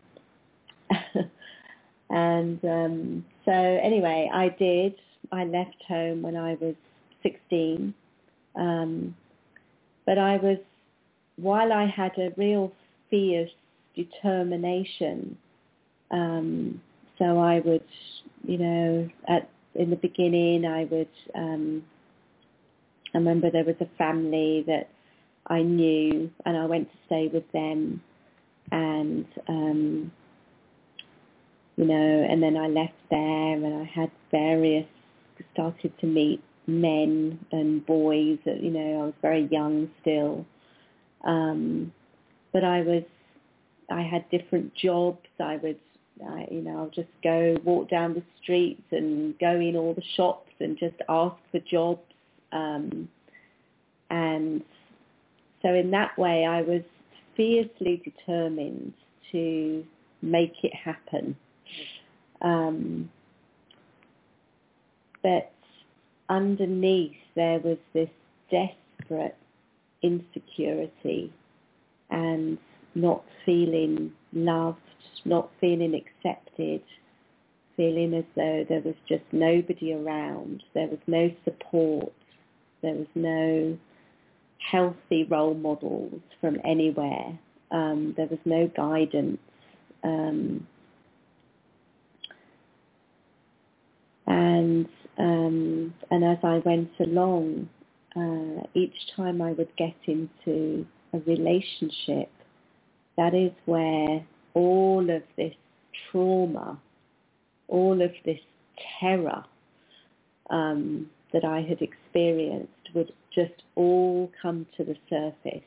and um, so anyway, I did. I left home when I was sixteen. Um, but I was, while I had a real fierce determination, um, so I would, you know, at in the beginning I would, um, I remember there was a family that I knew and I went to stay with them, and, um, you know, and then I left there and I had various, started to meet men and boys, you know, I was very young still, um, but I was, I had different jobs. I would, I, you know, I'll just go walk down the streets and go in all the shops and just ask for jobs. Um, and so in that way, I was fiercely determined to make it happen. Um, but underneath there was this desperate insecurity and not feeling loved, not feeling accepted, feeling as though there was just nobody around. There was no support. There was no healthy role models from anywhere. Um, there was no guidance. Um, and um, and as I went along, uh, each time I would get into a relationship, that is where all of this trauma, all of this terror um, that I had experienced would just all come to the surface.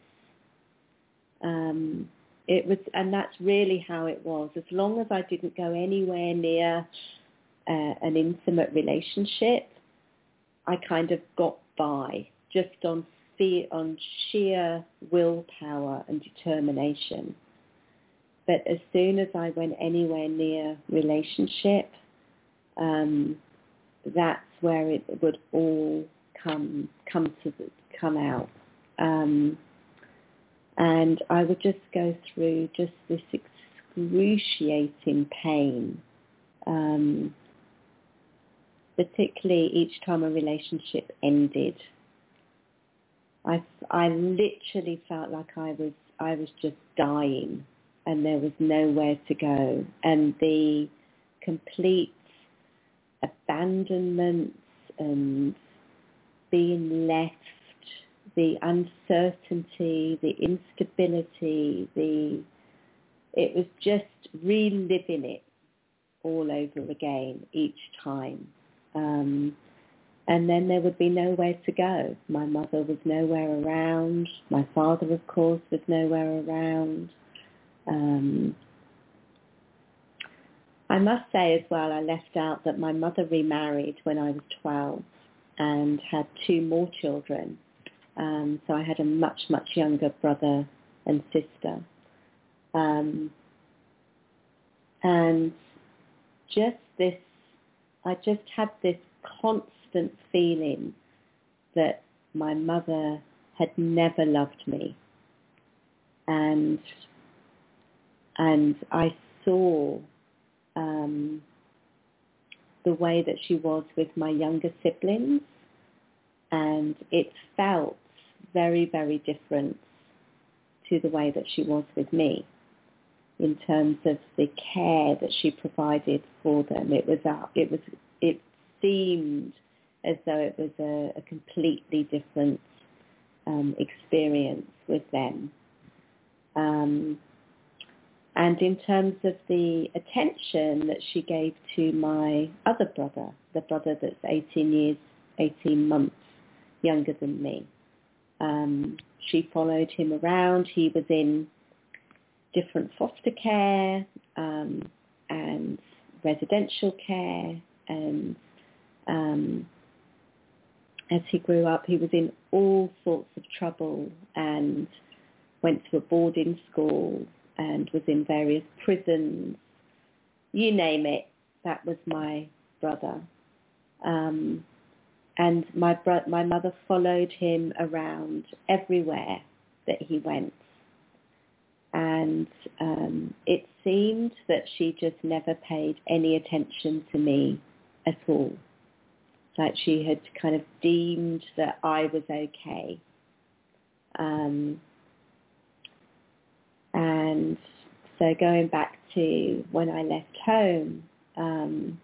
Um, it was, and that's really how it was. As long as I didn't go anywhere near uh, an intimate relationship, I kind of got by just on fear, on sheer willpower and determination. But as soon as I went anywhere near relationship, um, that's where it would all come come to the, come out, um, and I would just go through just this excruciating pain, um, particularly each time a relationship ended. I I literally felt like I was I was just dying. And there was nowhere to go. And the complete abandonment and being left, the uncertainty, the instability, the it was just reliving it all over again each time. Um, and then there would be nowhere to go. My mother was nowhere around. My father, of course, was nowhere around. Um, I must say as well, I left out that my mother remarried when I was twelve and had two more children. Um, so I had a much, much younger brother and sister. Um, and just this, I just had this constant feeling that my mother had never loved me. And And I saw um, the way that she was with my younger siblings, and it felt very, very different to the way that she was with me in terms of the care that she provided for them. It was, uh, it was, it seemed as though it was a, a completely different um, experience with them. Um, and in terms of the attention that she gave to my other brother, the brother that's eighteen years, eighteen months younger than me, um, she followed him around. He was in different foster care um, and residential care, and um, as he grew up, he was in all sorts of trouble and went to a boarding school and was in various prisons. You name it, that was my brother. Um, and my bro- my mother followed him around everywhere that he went. And um, it seemed that she just never paid any attention to me at all. Like she had kind of deemed that I was okay. Um, and so going back to when I left home, um,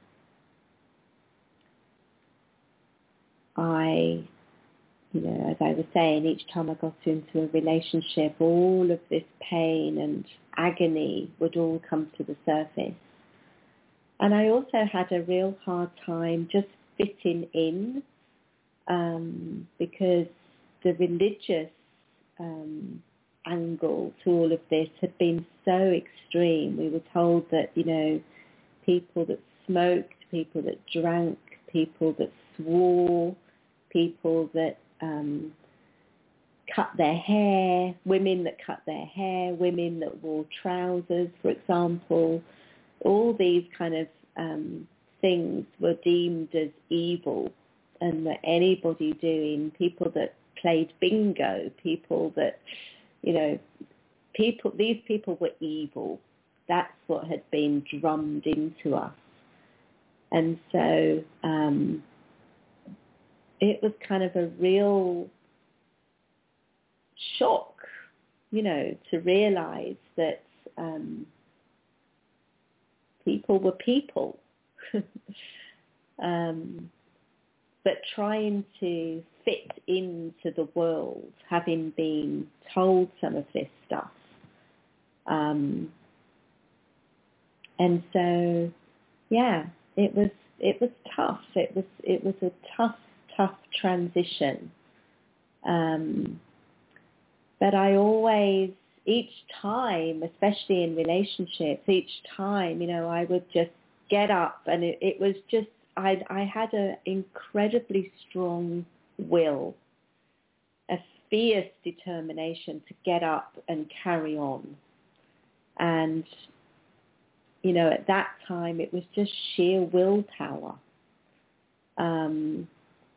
I, you know, as I was saying, each time I got into a relationship, all of this pain and agony would all come to the surface. And I also had a real hard time just fitting in um, because the religious um, angle to all of this had been so extreme. We were told that, you know, people that smoked, people that drank, people that swore, people that um, cut their hair, women that cut their hair, women that wore trousers, for example, all these kind of um, things were deemed as evil, and that anybody doing, people that played bingo, people that, you know, people, these people were evil. That's what had been drummed into us. And so um, it was kind of a real shock, you know, to realize that um, people were people. um, but trying to fit into the world, having been told some of this stuff. Um, and so, yeah, it was it was tough. It was it was a tough, tough transition. Um, but I always, each time, especially in relationships, each time, you know, I would just get up, and it, it was just, I I had an incredibly strong will, a fierce determination to get up and carry on. And, you know, at that time, it was just sheer willpower. Um,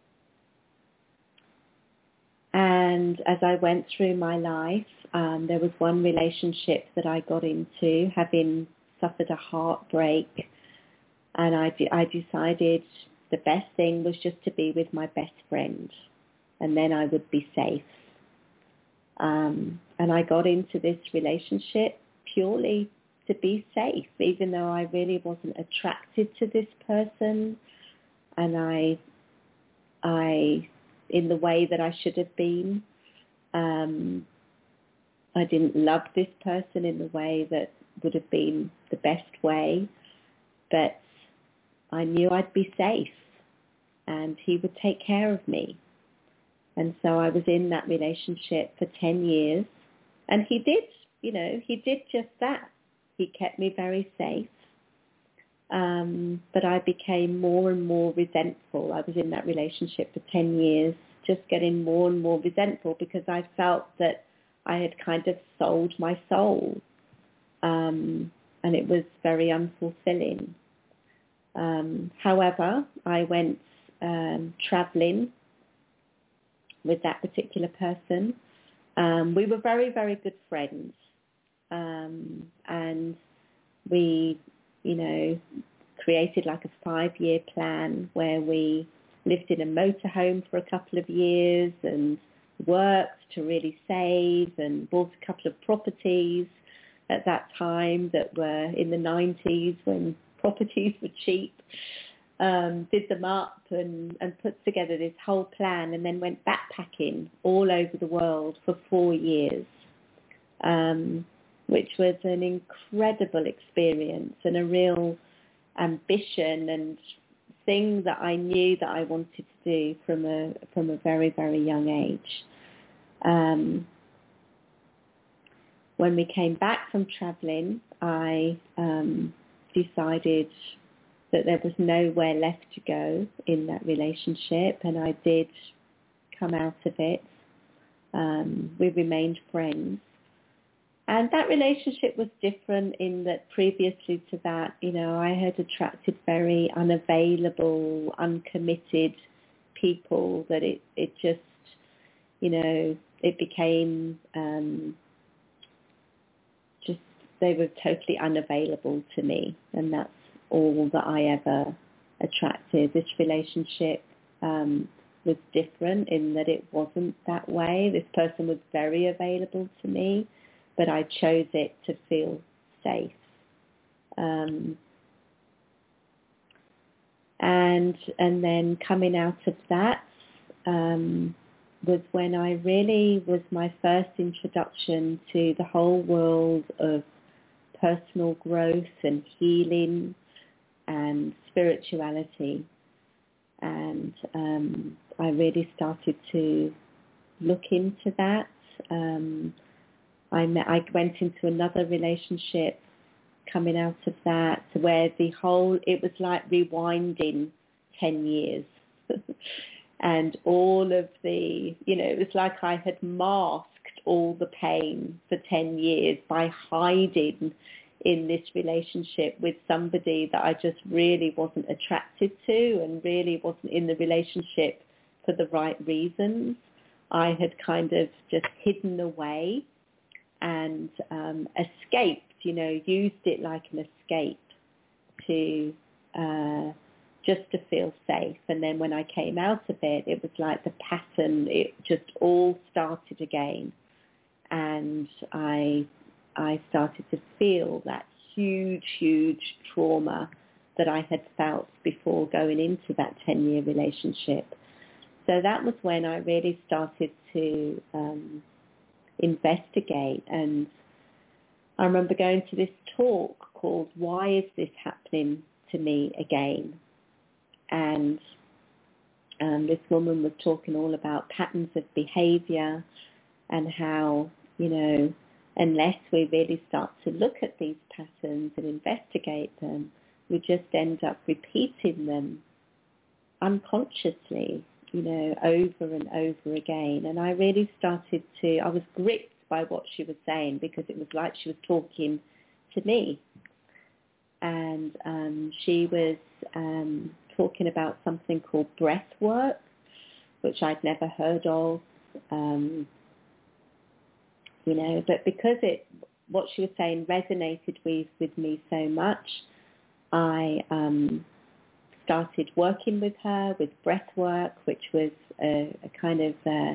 and as I went through my life, um, there was one relationship that I got into, having suffered a heartbreak, and I, de- I decided the best thing was just to be with my best friend, and then I would be safe. Um, and I got into this relationship purely to be safe, even though I really wasn't attracted to this person, and I, I, in the way that I should have been. Um, I didn't love this person in the way that would have been the best way, but I knew I'd be safe and he would take care of me. And so I was in that relationship for ten years, and he did, you know, he did just that. He kept me very safe. Um, but I became more and more resentful. I was in that relationship for ten years, just getting more and more resentful because I felt that I had kind of sold my soul, um, and it was very unfulfilling. Um, however, I went um, traveling with that particular person. Um, we were very, very good friends, um, and we, you know, created like a five-year plan where we lived in a motorhome for a couple of years and worked to really save and bought a couple of properties at that time that were in the nineties when properties were cheap. um, did them up and, and put together this whole plan, and then went backpacking all over the world for four years, um, which was an incredible experience and a real ambition and thing that I knew that I wanted to do from a from a very, very young age. Um, when we came back from traveling, I um, decided that there was nowhere left to go in that relationship, and I did come out of it. Um, we remained friends. And that relationship was different in that previously to that, you know, I had attracted very unavailable, uncommitted people that it, it just, you know, it became um, just, they were totally unavailable to me. And that's all that I ever attracted. This relationship um, was different in that it wasn't that way. This person was very available to me, but I chose it to feel safe. Um, and and then coming out of that um, was when I really was my first introduction to the whole world of personal growth and healing and spirituality. And um, I really started to look into that. Um, I, met, I went into another relationship coming out of that where the whole, it was like rewinding ten years. And all of the, you know, it was like I had masked all the pain for ten years by hiding in this relationship with somebody that I just really wasn't attracted to and really wasn't in the relationship for the right reasons. I had kind of just hidden away and um, escaped, you know, used it like an escape to uh, just to feel safe. And then when I came out of it, it was like the pattern, it just all started again. And I, I started to feel that huge, huge trauma that I had felt before going into that ten-year relationship. So that was when I really started to um, investigate. And I remember going to this talk called Why Is This Happening to Me Again? And um, this woman was talking all about patterns of behavior and how, you know, unless we really start to look at these patterns and investigate them, we just end up repeating them unconsciously, you know, over and over again. And I really started to, I was gripped by what she was saying because it was like she was talking to me. And um, she was um, talking about something called breath work, which I'd never heard of, um, you know, but because it, what she was saying resonated with, with me so much, I um, started working with her with breath work, which was a, a kind of a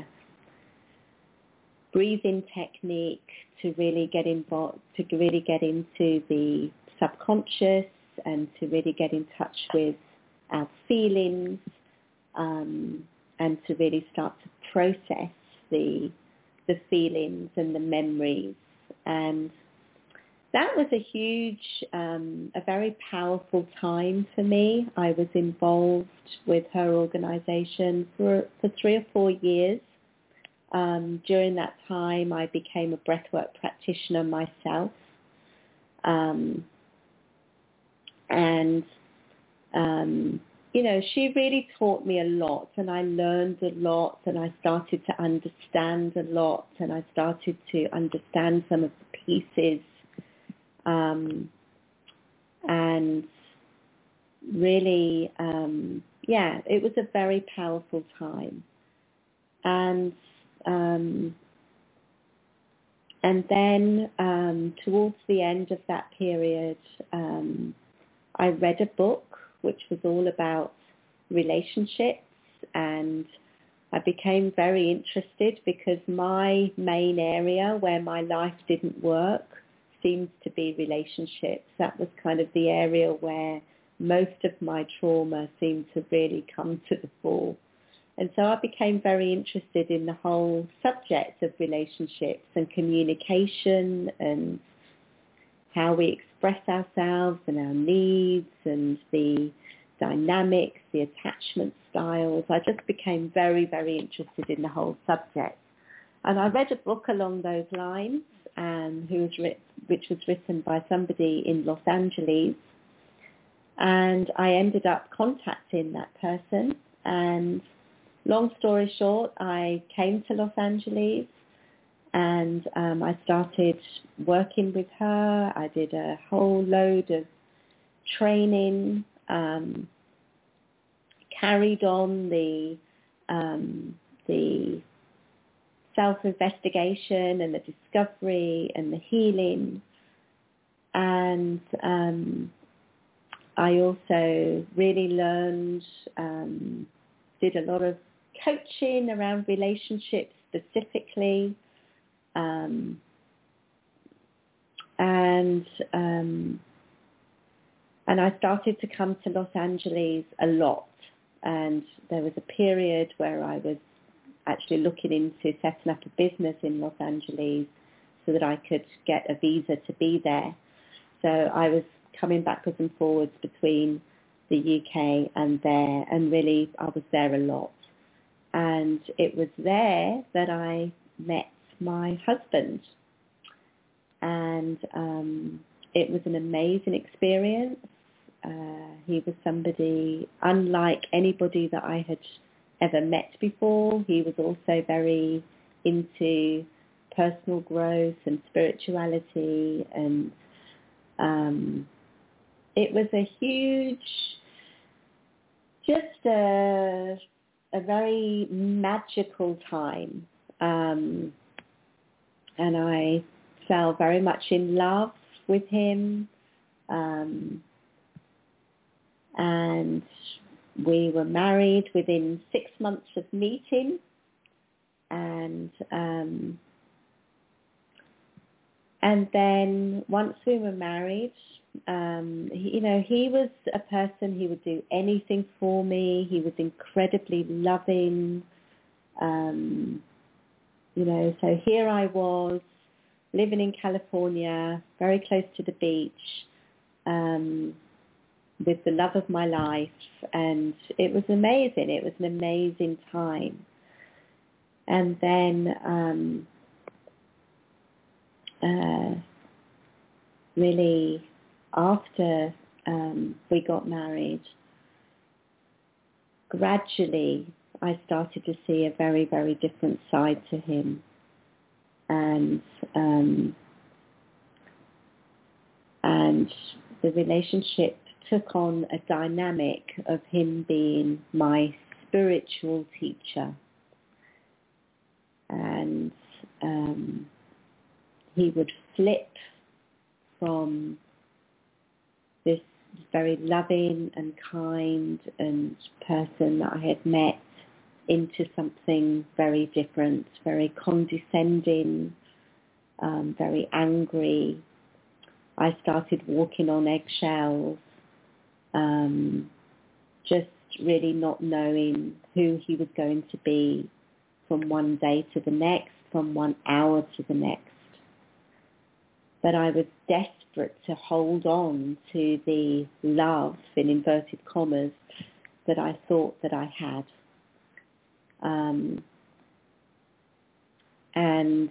breathing technique to really get involved, to really get into the subconscious and to really get in touch with our feelings um, and to really start to process the the feelings and the memories. And that was a huge, um, a very powerful time for me. I was involved with her organization for, for three or four years. Um, during that time, I became a breathwork practitioner myself. Um, and, um, you know, she really taught me a lot, and I learned a lot, and I started to understand a lot, and I started to understand some of the pieces. Um, and really, um, yeah, it was a very powerful time. And um, and then um, towards the end of that period, um, I read a book which was all about relationships, and I became very interested because my main area where my life didn't work seems to be relationships. That was kind of the area where most of my trauma seemed to really come to the fore. And so I became very interested in the whole subject of relationships and communication and how we express ourselves and our needs and the dynamics, the attachment styles. I just became very, very interested in the whole subject. And I read a book along those lines, and who was writ- which was written by somebody in Los Angeles. And I ended up contacting that person. And long story short, I came to Los Angeles and um, I started working with her. I did a whole load of training, um, carried on the um, the self-investigation and the discovery and the healing. And um, I also really learned, um, did a lot of coaching around relationships specifically. Um, and um, and I started to come to Los Angeles a lot. And there was a period where I was actually looking into setting up a business in Los Angeles so that I could get a visa to be there. So I was coming backwards and forwards between the U K and there, and really I was there a lot. And it was there that I met my husband. And um, it was an amazing experience. Uh, he was somebody unlike anybody that I had ever met before. He was also very into personal growth and spirituality, and um, it was a huge, just a, a very magical time. Um, and I fell very much in love with him. Um, and we were married within six months of meeting. And um, and then once we were married, um, he, you know, he was a person, he would do anything for me. He was incredibly loving. Um, you know, so here I was living in California, very close to the beach, um, with the love of my life. And it was amazing. It was an amazing time. And then um, uh, really after um, we got married, gradually I started to see a very, very different side to him. And um, and the relationship took on a dynamic of him being my spiritual teacher. And um, he would flip from this very loving and kind and person that I had met into something very different, very condescending, um, very angry. I started walking on eggshells, um, just really not knowing who he was going to be from one day to the next, from one hour to the next. But I was desperate to hold on to the love, in inverted commas, that I thought that I had. Um, and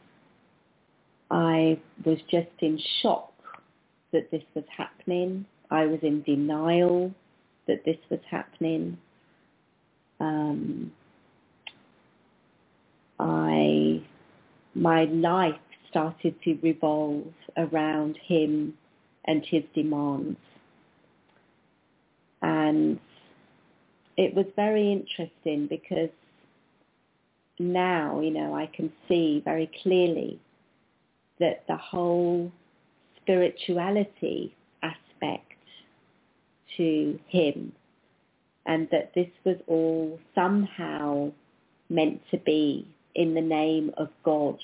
I was just in shock that this was happening. I was in denial that this was happening. Um, I, my life started to revolve around him and his demands. And it was very interesting because now, you know, I can see very clearly that the whole spirituality aspect to him, and that this was all somehow meant to be in the name of God,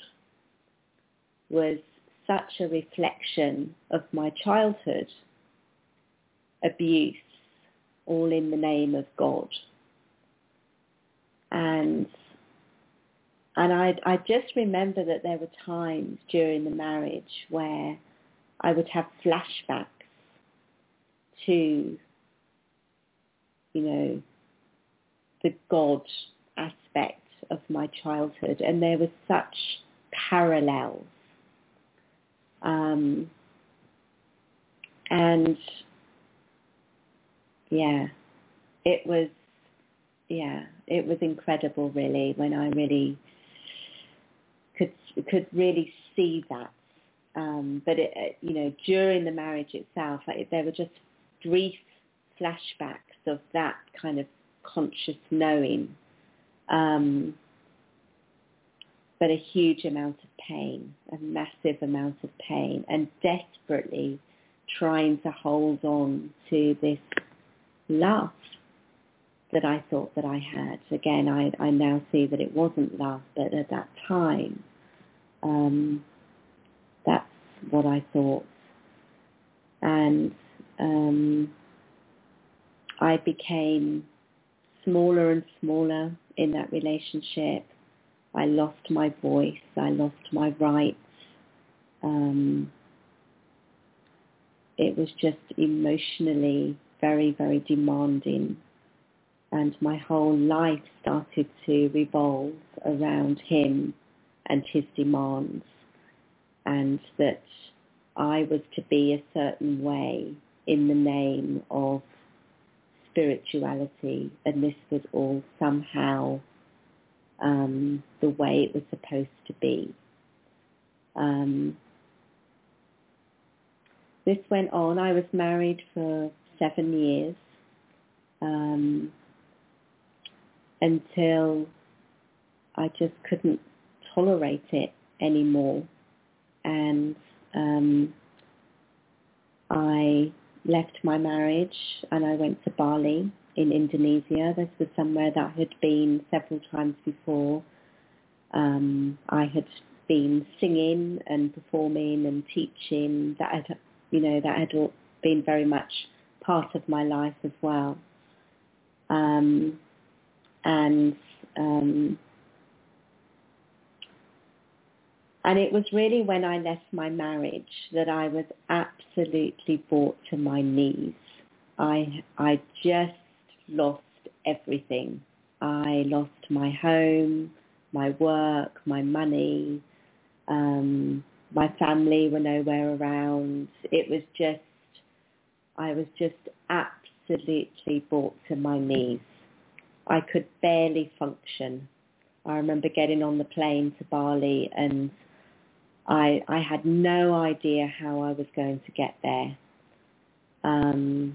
was such a reflection of my childhood. abuse, all in the name of God. And and I I just remember that there were times during the marriage where I would have flashbacks to, you know, the God aspect of my childhood, and there were such parallels. Um, and yeah, it was, yeah, it was incredible really when I really could could really see that. Um, but it, it, you know, during the marriage itself, like, there were just brief flashbacks of that kind of conscious knowing, um, but a huge amount of pain, a massive amount of pain, and desperately trying to hold on to this love that I thought that I had. Again, I, I now see that it wasn't love, but at that time, um, that's what I thought. And um, I became smaller and smaller in that relationship. I lost my voice. I lost my rights. Um, it was just emotionally very, very demanding. And my whole life started to revolve around him and his demands, and that I was to be a certain way in the name of spirituality, and this was all somehow um, the way it was supposed to be. Um, this went on. I was married for seven years um, until I just couldn't tolerate it anymore. And um, I left my marriage and I went to Bali in Indonesia. This was somewhere that I had been several times before. Um, I had been singing and performing and teaching. That had, you know, that had all been very much part of my life as well. Um, and um, And it was really when I left my marriage that I was absolutely brought to my knees. I I just lost everything. I lost my home, my work, my money. Um, my family were nowhere around. It was just, I was just absolutely brought to my knees. I could barely function. I remember getting on the plane to Bali and I, I had no idea how I was going to get there. Um,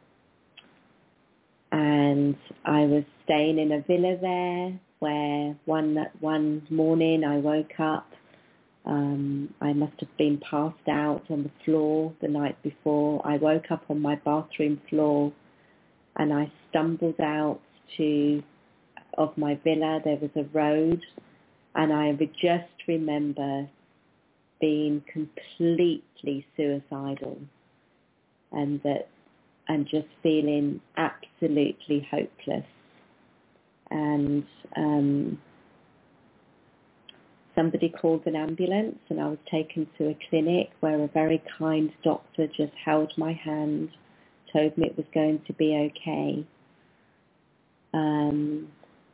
and I was staying in a villa there where one one morning I woke up. Um, I must have been passed out on the floor the night before. I woke up on my bathroom floor and I stumbled out to of my villa. There was a road, and I would just remember being completely suicidal, and that, and just feeling absolutely hopeless. And um, somebody called an ambulance, and I was taken to a clinic where a very kind doctor just held my hand, told me it was going to be okay. Um,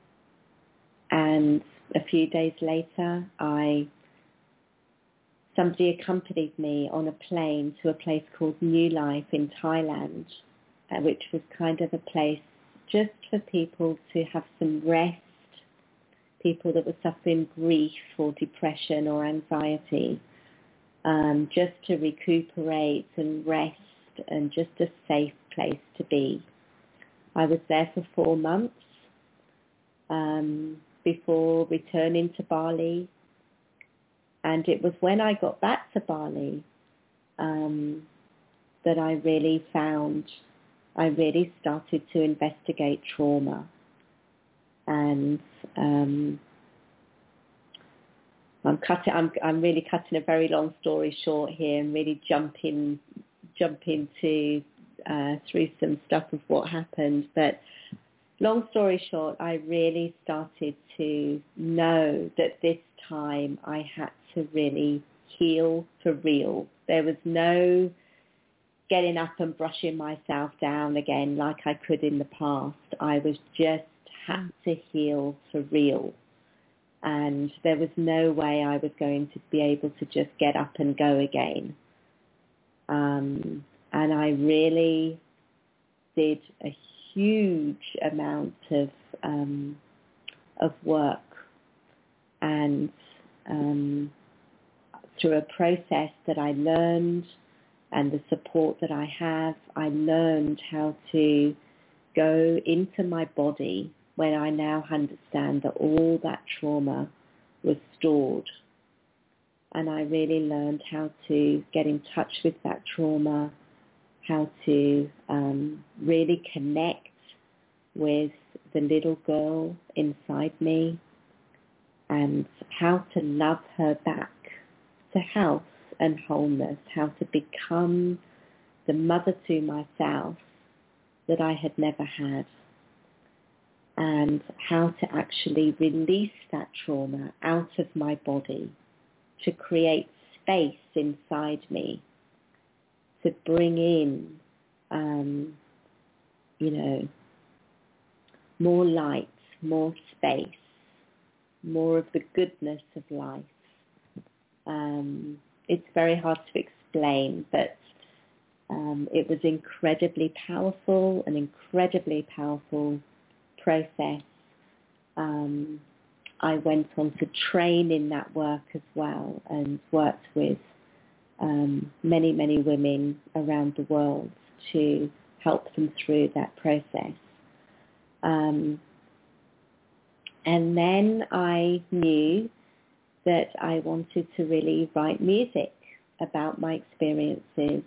and a few days later, I somebody accompanied me on a plane to a place called New Life in Thailand, uh, which was kind of a place just for people to have some rest, people that were suffering grief or depression or anxiety, um, just to recuperate and rest, and just a safe place to be. I was there for four months um, before returning to Bali. And it was when I got back to Bali um, that I really found, I really started to investigate trauma. And um, I'm cutting, I'm, I'm really cutting a very long story short here, and really jumping, jumping to uh, through some stuff of what happened. But long story short, I really started to know that this time I had to really heal for real. There was no getting up and brushing myself down again like I could in the past. I was just had to heal for real. And there was no way I was going to be able to just get up and go again. Um, and I really did a huge amount of um, of work, and um, through a process that I learned and the support that I have, I learned how to go into my body when I now understand that all that trauma was stored. And I really learned how to get in touch with that trauma, how to um, really connect with the little girl inside me, and how to love her back to health and wholeness, how to become the mother to myself that I had never had, and how to actually release that trauma out of my body to create space inside me to bring in, um, you know, more light, more space, more of the goodness of life. Um, it's very hard to explain, but um, it was incredibly powerful, an incredibly powerful process. Um, I went on to train in that work as well and worked with um, many, many women around the world to help them through that process. Um, and then I knew that I wanted to really write music about my experiences,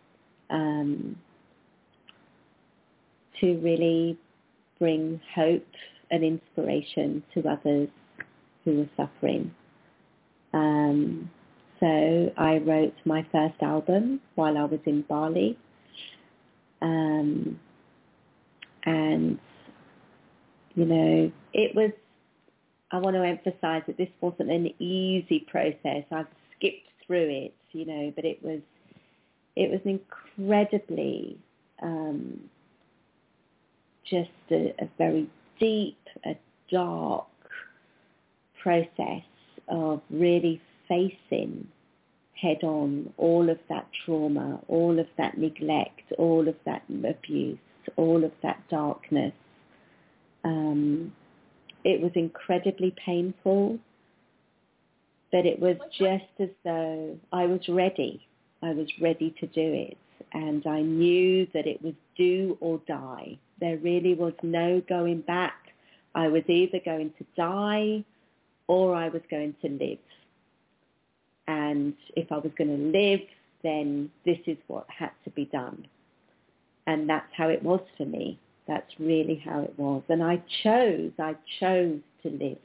um, to really bring hope and inspiration to others who were suffering. Um, so I wrote my first album while I was in Bali. Um, and, you know, it was, I want to emphasize that this wasn't an easy process. I've skipped through it, you know, but it was, it was incredibly um, just a, a very deep, a dark process of really facing head on all of that trauma, all of that neglect, all of that abuse, all of that darkness. Um, it was incredibly painful, but it was just as though I was ready. I was ready to do it. And I knew that it was do or die. There really was no going back. I was either going to die or I was going to live. And if I was going to live, then this is what had to be done. And that's how it was for me. That's really how it was. And I chose, I chose to live.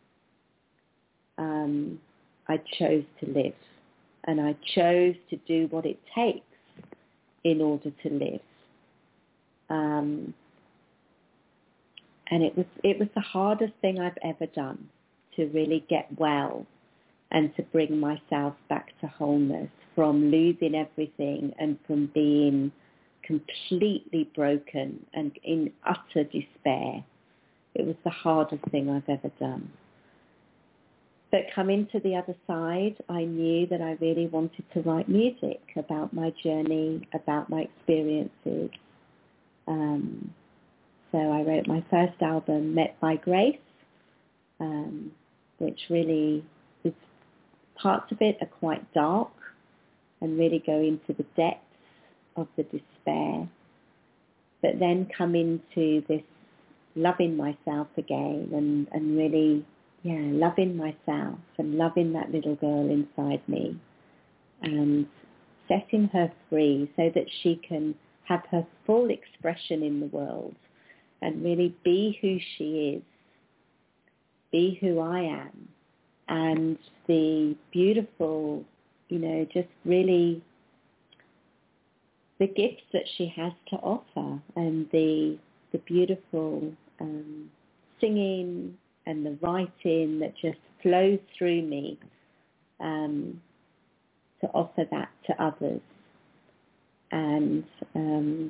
Um, I chose to live. And I chose to do what it takes in order to live. Um, and it was it was the hardest thing I've ever done, to really get well and to bring myself back to wholeness from losing everything and from being completely broken and in utter despair. It was the hardest thing I've ever done. But coming to the other side, I knew that I really wanted to write music about my journey, about my experiences. Um, so I wrote my first album, Met by Grace, um, which really is, parts of it are quite dark and really go into the depths of the despair, but then come into this loving myself again and, and really, yeah, loving myself and loving that little girl inside me and setting her free so that she can have her full expression in the world and really be who she is, be who I am, and the beautiful, you know, just really the gifts that she has to offer, and the the beautiful um, singing and the writing that just flows through me um, to offer that to others. And um,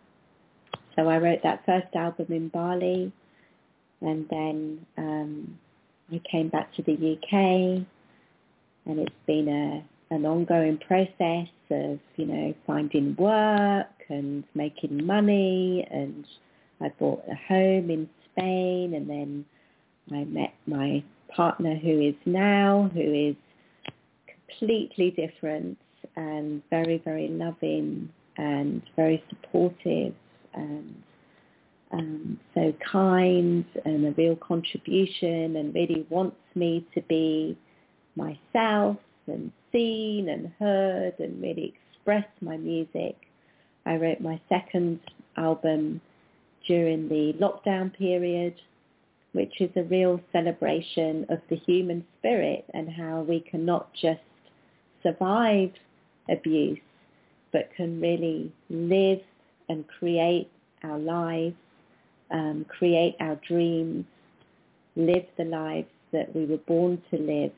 so I wrote that first album in Bali, and then um, I came back to the U K, and it's been a an ongoing process of, you know, finding work and making money, and I bought a home in Spain, and then I met my partner who is now, who is completely different and very, very loving and very supportive and um, so kind and a real contribution, and really wants me to be myself and seen and heard and really express my music. I wrote my second album during the lockdown period, which is a real celebration of the human spirit and how we can not just survive abuse, but can really live and create our lives, um, create our dreams, live the lives that we were born to live,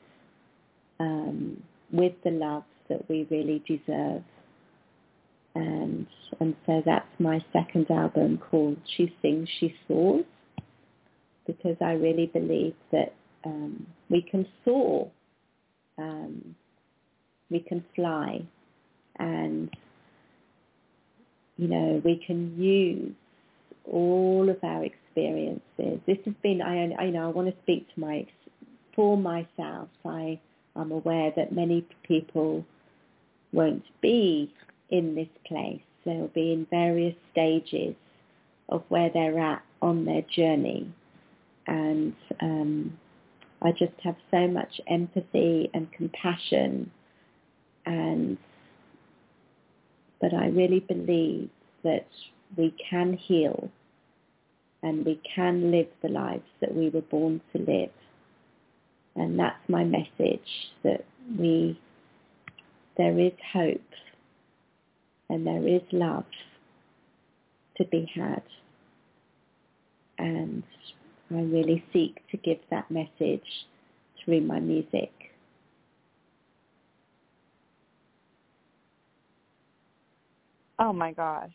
um, with the love that we really deserve. And and so that's my second album, called She Sings, She Soars, because I really believe that um, we can soar, um, we can fly, and, you know, we can use all of our experiences. This has been, I, I you know, I want to speak to my, for myself. I I'm aware that many people won't be in this place. They'll be in various stages of where they're at on their journey. And um, I just have so much empathy and compassion. And but I really believe that we can heal and we can live the lives that we were born to live. And that's my message, that we, there is hope and there is love to be had. And I really seek to give that message through my music. Oh my gosh.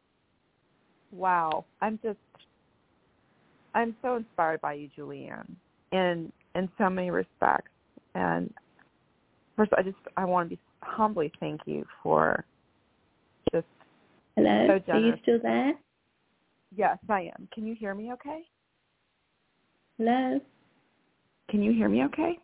Wow. I'm just, I'm so inspired by you, Julianne, in, in so many respects. And first, I just, I want to be humbly thank you for just Hello, so generous. Are you still there? Yes, I am. Can you hear me okay? Hello? Can you hear me okay?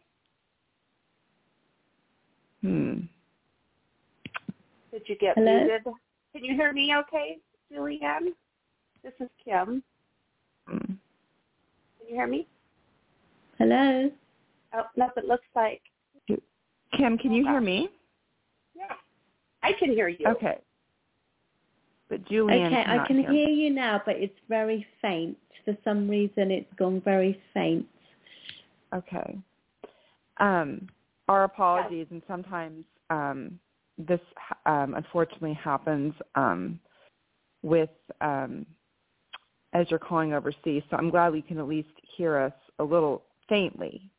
Hmm. Did you get Hello? muted? Can you hear me okay, Julianne? This is Kim. Hmm. Can you hear me? Hello? Oh, no, it looks like... Kim, can you hear me? Yeah, I can hear you. Okay. But Julianne Okay, I can hear, hear you now, but it's very faint. For some reason, it's gone very faint. Okay. Um, our apologies, and sometimes um, this um, unfortunately happens um, with um, as you're calling overseas. So I'm glad we can at least hear us a little faintly.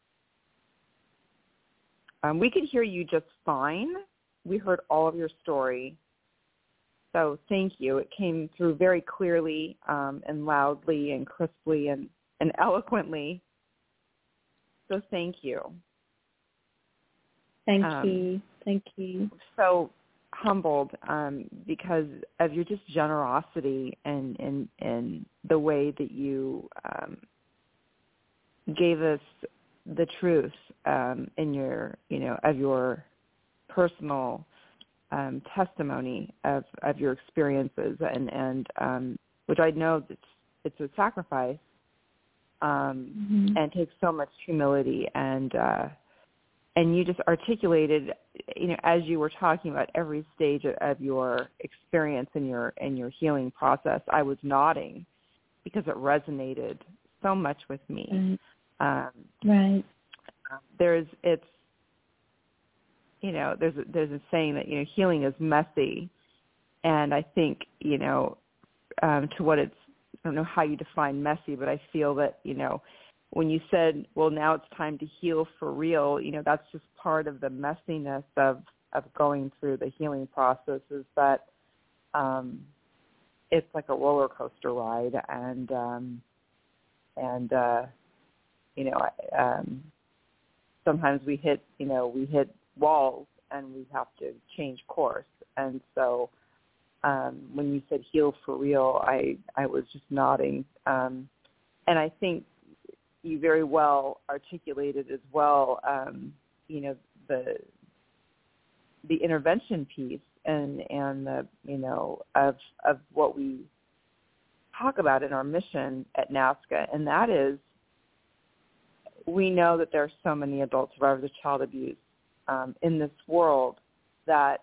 Um, we could hear you just fine. We heard all of your story. So thank you. It came through very clearly um, and loudly and crisply and, and eloquently. So thank you. Thank um, you. Thank you. So humbled um, because of your just generosity and, and, and the way that you um, gave us the truth um, in your, you know, of your personal um, testimony of, of your experiences, and, and um, which I know it's, it's a sacrifice um, Mm-hmm. and takes so much humility, and uh, and you just articulated, you know, as you were talking about every stage of, of your experience in your in your healing process, I was nodding because it resonated so much with me. Right. Um, right. There's it's you know there's a, there's a saying that, you know, healing is messy, and I think, you know, um, to what it's, I don't know how you define messy, but I feel that, you know, when you said, well, now it's time to heal for real, you know, that's just part of the messiness of, of going through the healing process, is that um, it's like a roller coaster ride. And, um, and uh, you know, um, sometimes we hit, you know, we hit walls and we have to change course. And so um, when you said heal for real, I, I was just nodding. Um, and I think you very well articulated as well, um, you know, the the intervention piece and, and the, you know, of of what we talk about in our mission at NAASCA, and that is, we know that there are so many adult survivors of child abuse um, in this world that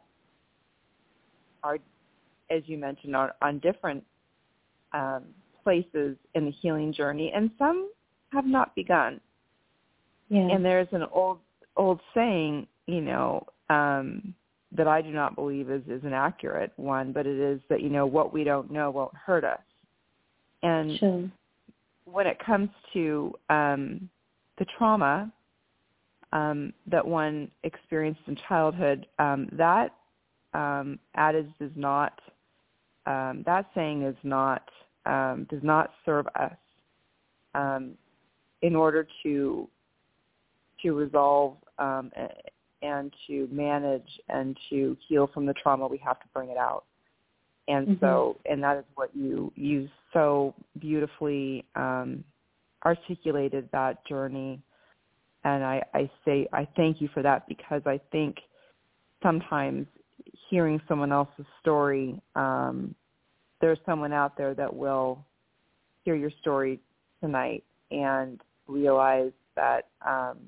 are, as you mentioned, are on different um, places in the healing journey, and some have not begun. Yeah. And there's an old old saying, you know, um, that I do not believe is, is an accurate one, but it is that, you know, what we don't know won't hurt us. And sure. when it comes to um, the trauma um, that one experienced in childhood, um, that um, adage does not, um, that saying is not, um, does not serve us. Um, in order to to resolve um, and to manage and to heal from the trauma, we have to bring it out. And mm-hmm. so, and that is what you, you so beautifully um, articulated, that journey. And I, I say, I thank you for that, because I think sometimes hearing someone else's story, um, there's someone out there that will hear your story tonight and realize that um,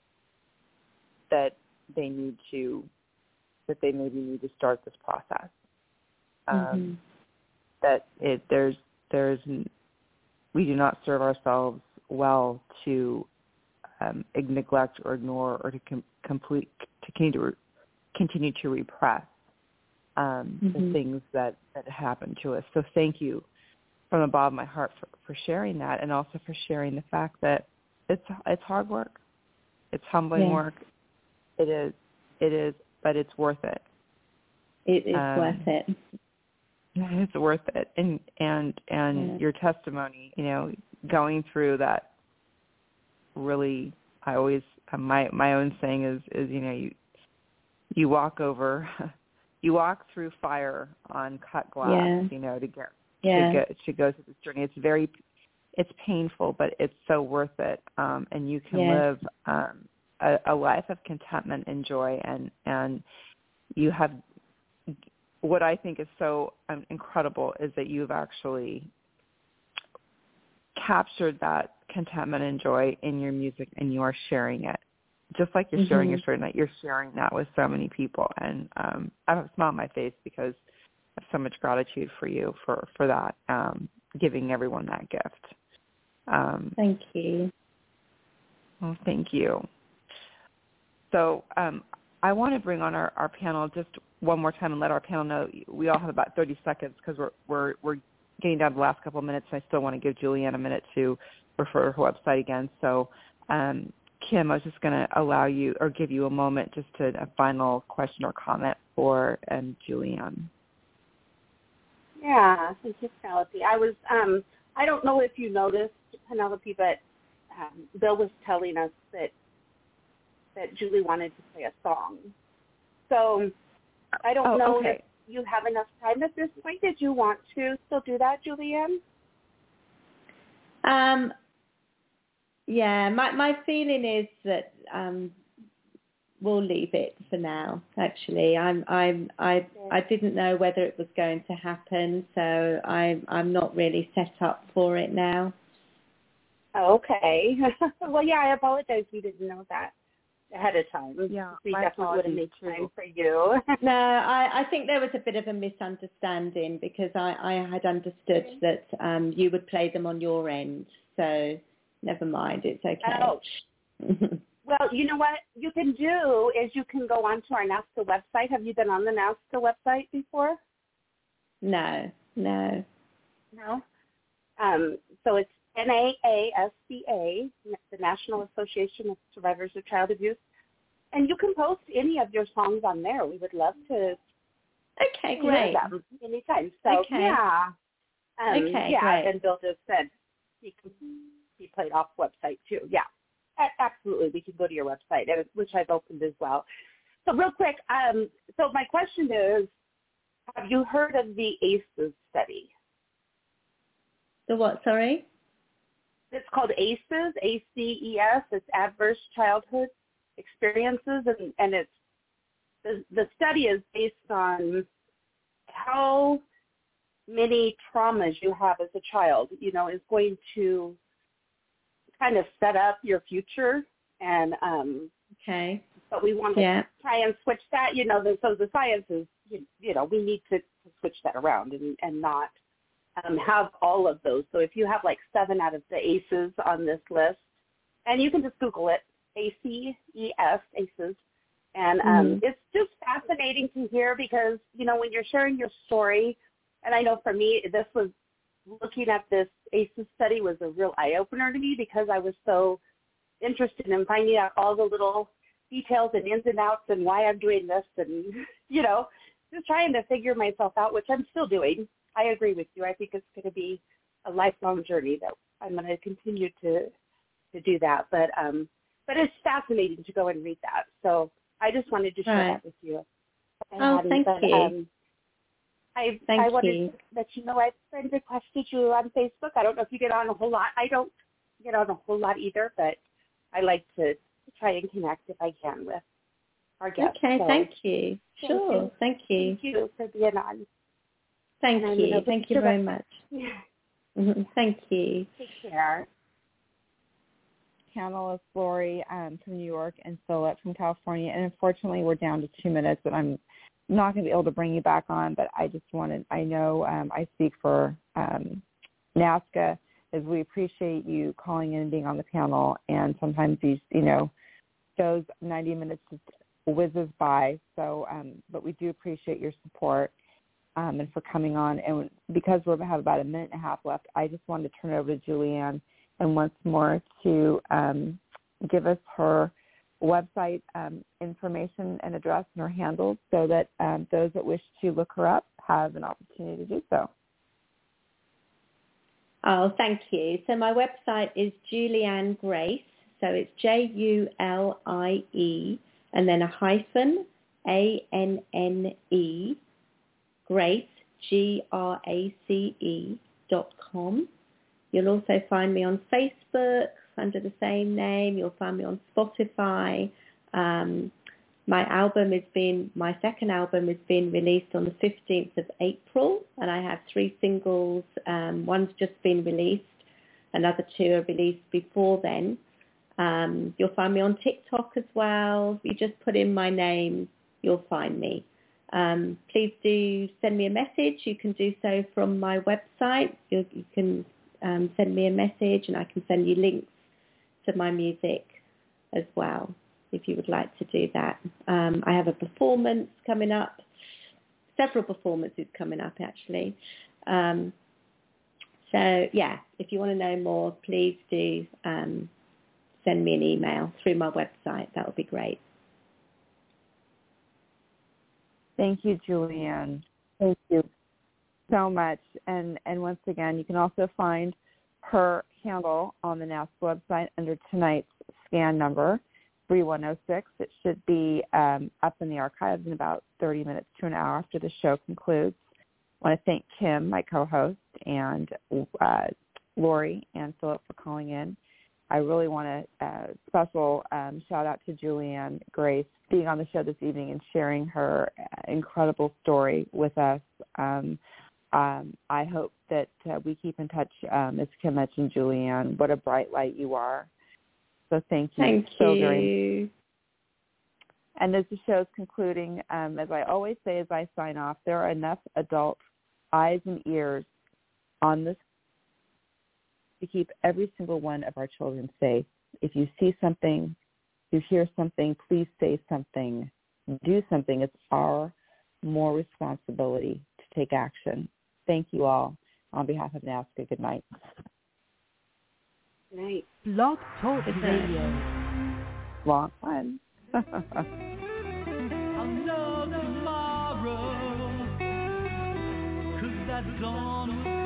that they need to that they maybe need to start this process. Um, mm-hmm. That it there's there's we do not serve ourselves well to um, neglect or ignore or to com- complete to continue to, re- continue to repress um, mm-hmm. the things that, that happen to us. So thank you from the bottom of my heart for, for sharing that, and also for sharing the fact that it's it's hard work. It's humbling yeah. work. It is. It is, but it's worth it. It is um, worth it. It's worth it. And and and yeah. your testimony, you know, going through that, really, I always, my my own saying is, is you know, you you walk over, you walk through fire on cut glass, yeah. you know, to get yeah. to get to go through this journey. It's very, it's painful, but it's so worth it. Um, and you can yeah. live um, a, a life of contentment and joy, and and you have. What I think is so um, incredible is that you've actually captured that contentment and joy in your music, and you are sharing it. Just like you're mm-hmm. sharing your story tonight, you're sharing that with so many people. And um, I have a smile on my face because I have so much gratitude for you for, for that, um, giving everyone that gift. Um, thank you. Well, thank you. So um, I want to bring on our, our panel just one more time and let our panel know we all have about thirty seconds because we're, we're, we're getting down to the last couple of minutes, and I still want to give Julianne a minute to refer to her website again. So, um, Kim, I was just going to allow you or give you a moment just to a final question or comment for um, Julianne. Yeah, thank you, Penelope. I was, um, I don't know if you noticed, Penelope, but um, Bill was telling us that that Julie wanted to play a song. So I don't oh, know okay. if you have enough time at this point. Did you want to still do that, Julianne? Um, yeah, my my feeling is that um, we'll leave it for now. Actually, I'm I'm I I didn't know whether it was going to happen, so I'm I'm not really set up for it now. Okay. Well, yeah, I apologize. We didn't know that ahead of time. Yeah, we my definitely would have made too. time for you. No, I, I think there was a bit of a misunderstanding because I, I had understood that um, you would play them on your end. So never mind, it's okay. Oh. Well, you know what you can do is you can go onto our NAASCA website. Have you been on the NAASCA website before? No, no. No? Um, so it's N A A S C A, the National Association of Survivors of Child Abuse. And you can post any of your songs on there. We would love to Okay, hear great. them anytime. So, Okay. yeah. Um, Okay, yeah, great. and Bill just said he can be played off website too. Yeah, a- absolutely. We can go to your website, which I've opened as well. So real quick, um, so my question is, have you heard of the A C Es study? The what, sorry? It's called A C Es, A C E S. It's Adverse Childhood Experiences, and, and it's the, the study is based on how many traumas you have as a child, you know, is going to kind of set up your future. And um, okay. But we want to yeah. try and switch that, you know, the, so the science is, you, you know, we need to, to switch that around and, and not um, have all of those. So if you have like seven out of the A C Es on this list, and you can just Google it, A C E S, A C Es, and um, mm-hmm. it's just fascinating to hear because, you know, when you're sharing your story, and I know for me, this was, looking at this A C Es study was a real eye-opener to me because I was so interested in finding out all the little details and ins and outs and why I'm doing this and, you know, just trying to figure myself out, which I'm still doing. I agree with you. I think it's going to be a lifelong journey that I'm going to continue to to do that. But um, but it's fascinating to go and read that. So I just wanted to share right. that with you. Oh, Hattie, thank but, you. Um, I, thank I wanted you. to let you know I friend requested you on Facebook. I don't know if you get on a whole lot. I don't get on a whole lot either, but I like to try and connect if I can with our guests. Okay, so, thank you. Thank sure, you. thank you. Thank you for being on. Thank and, you. you know, thank you very much. Yeah. Mm-hmm. Thank you. Take care. Panelist Lori um, from New York and Philip from California. And unfortunately, we're down to two minutes, but I'm not going to be able to bring you back on. But I just wanted, I know um, I speak for um, NAASCA, as we appreciate you calling in and being on the panel. And sometimes these, you know, shows ninety minutes just whizzes by. So, um, but we do appreciate your support um, and for coming on. And because we have about a minute and a half left, I just wanted to turn it over to Julianne and once more to um, give us her website um, information and address and her handles so that um, those that wish to look her up have an opportunity to do so. Oh, thank you. So my website is Julianne Grace. So it's J U L I E and then a hyphen, A N N E, Grace, G R A C E dot com. You'll also find me on Facebook under the same name. You'll find me on Spotify. Um, my album is being, my second album is being released on the fifteenth of April, and I have three singles. Um, one's just been released. Another two are released before then. Um, you'll find me on TikTok as well. If you just put in my name, you'll find me. Um, please do send me a message. You can do so from my website. You, you can um, send me a message and I can send you links to my music as well if you would like to do that. Um, I have a performance coming up, several performances coming up actually. Um, so yeah, if you want to know more, please do um, send me an email through my website. That would be great. Thank you, Julianne. Thank you so much. And and once again, you can also find her handle on the NAASCA website under tonight's scan number, three one oh six. It should be um, up in the archives in about thirty minutes to an hour after the show concludes. I want to thank Kim, my co-host, and uh, Lori and Philip for calling in. I really want to uh, special um, shout out to Julianne Grace being on the show this evening and sharing her incredible story with us. Um, um, I hope that uh, we keep in touch. Um, as Kim mentioned, Julianne, what a bright light you are. So thank you. Thank so you. Very much. And as the show's concluding, um, as I always say as I sign off, there are enough adult eyes and ears on this to keep every single one of our children safe. If you see something, you hear something, please say something, do something. It's our more responsibility to take action. Thank you all. On behalf of NAASCA, good night. Good night. Blog Talk Radio. Long one. I'll know tomorrow, 'cause that dawn will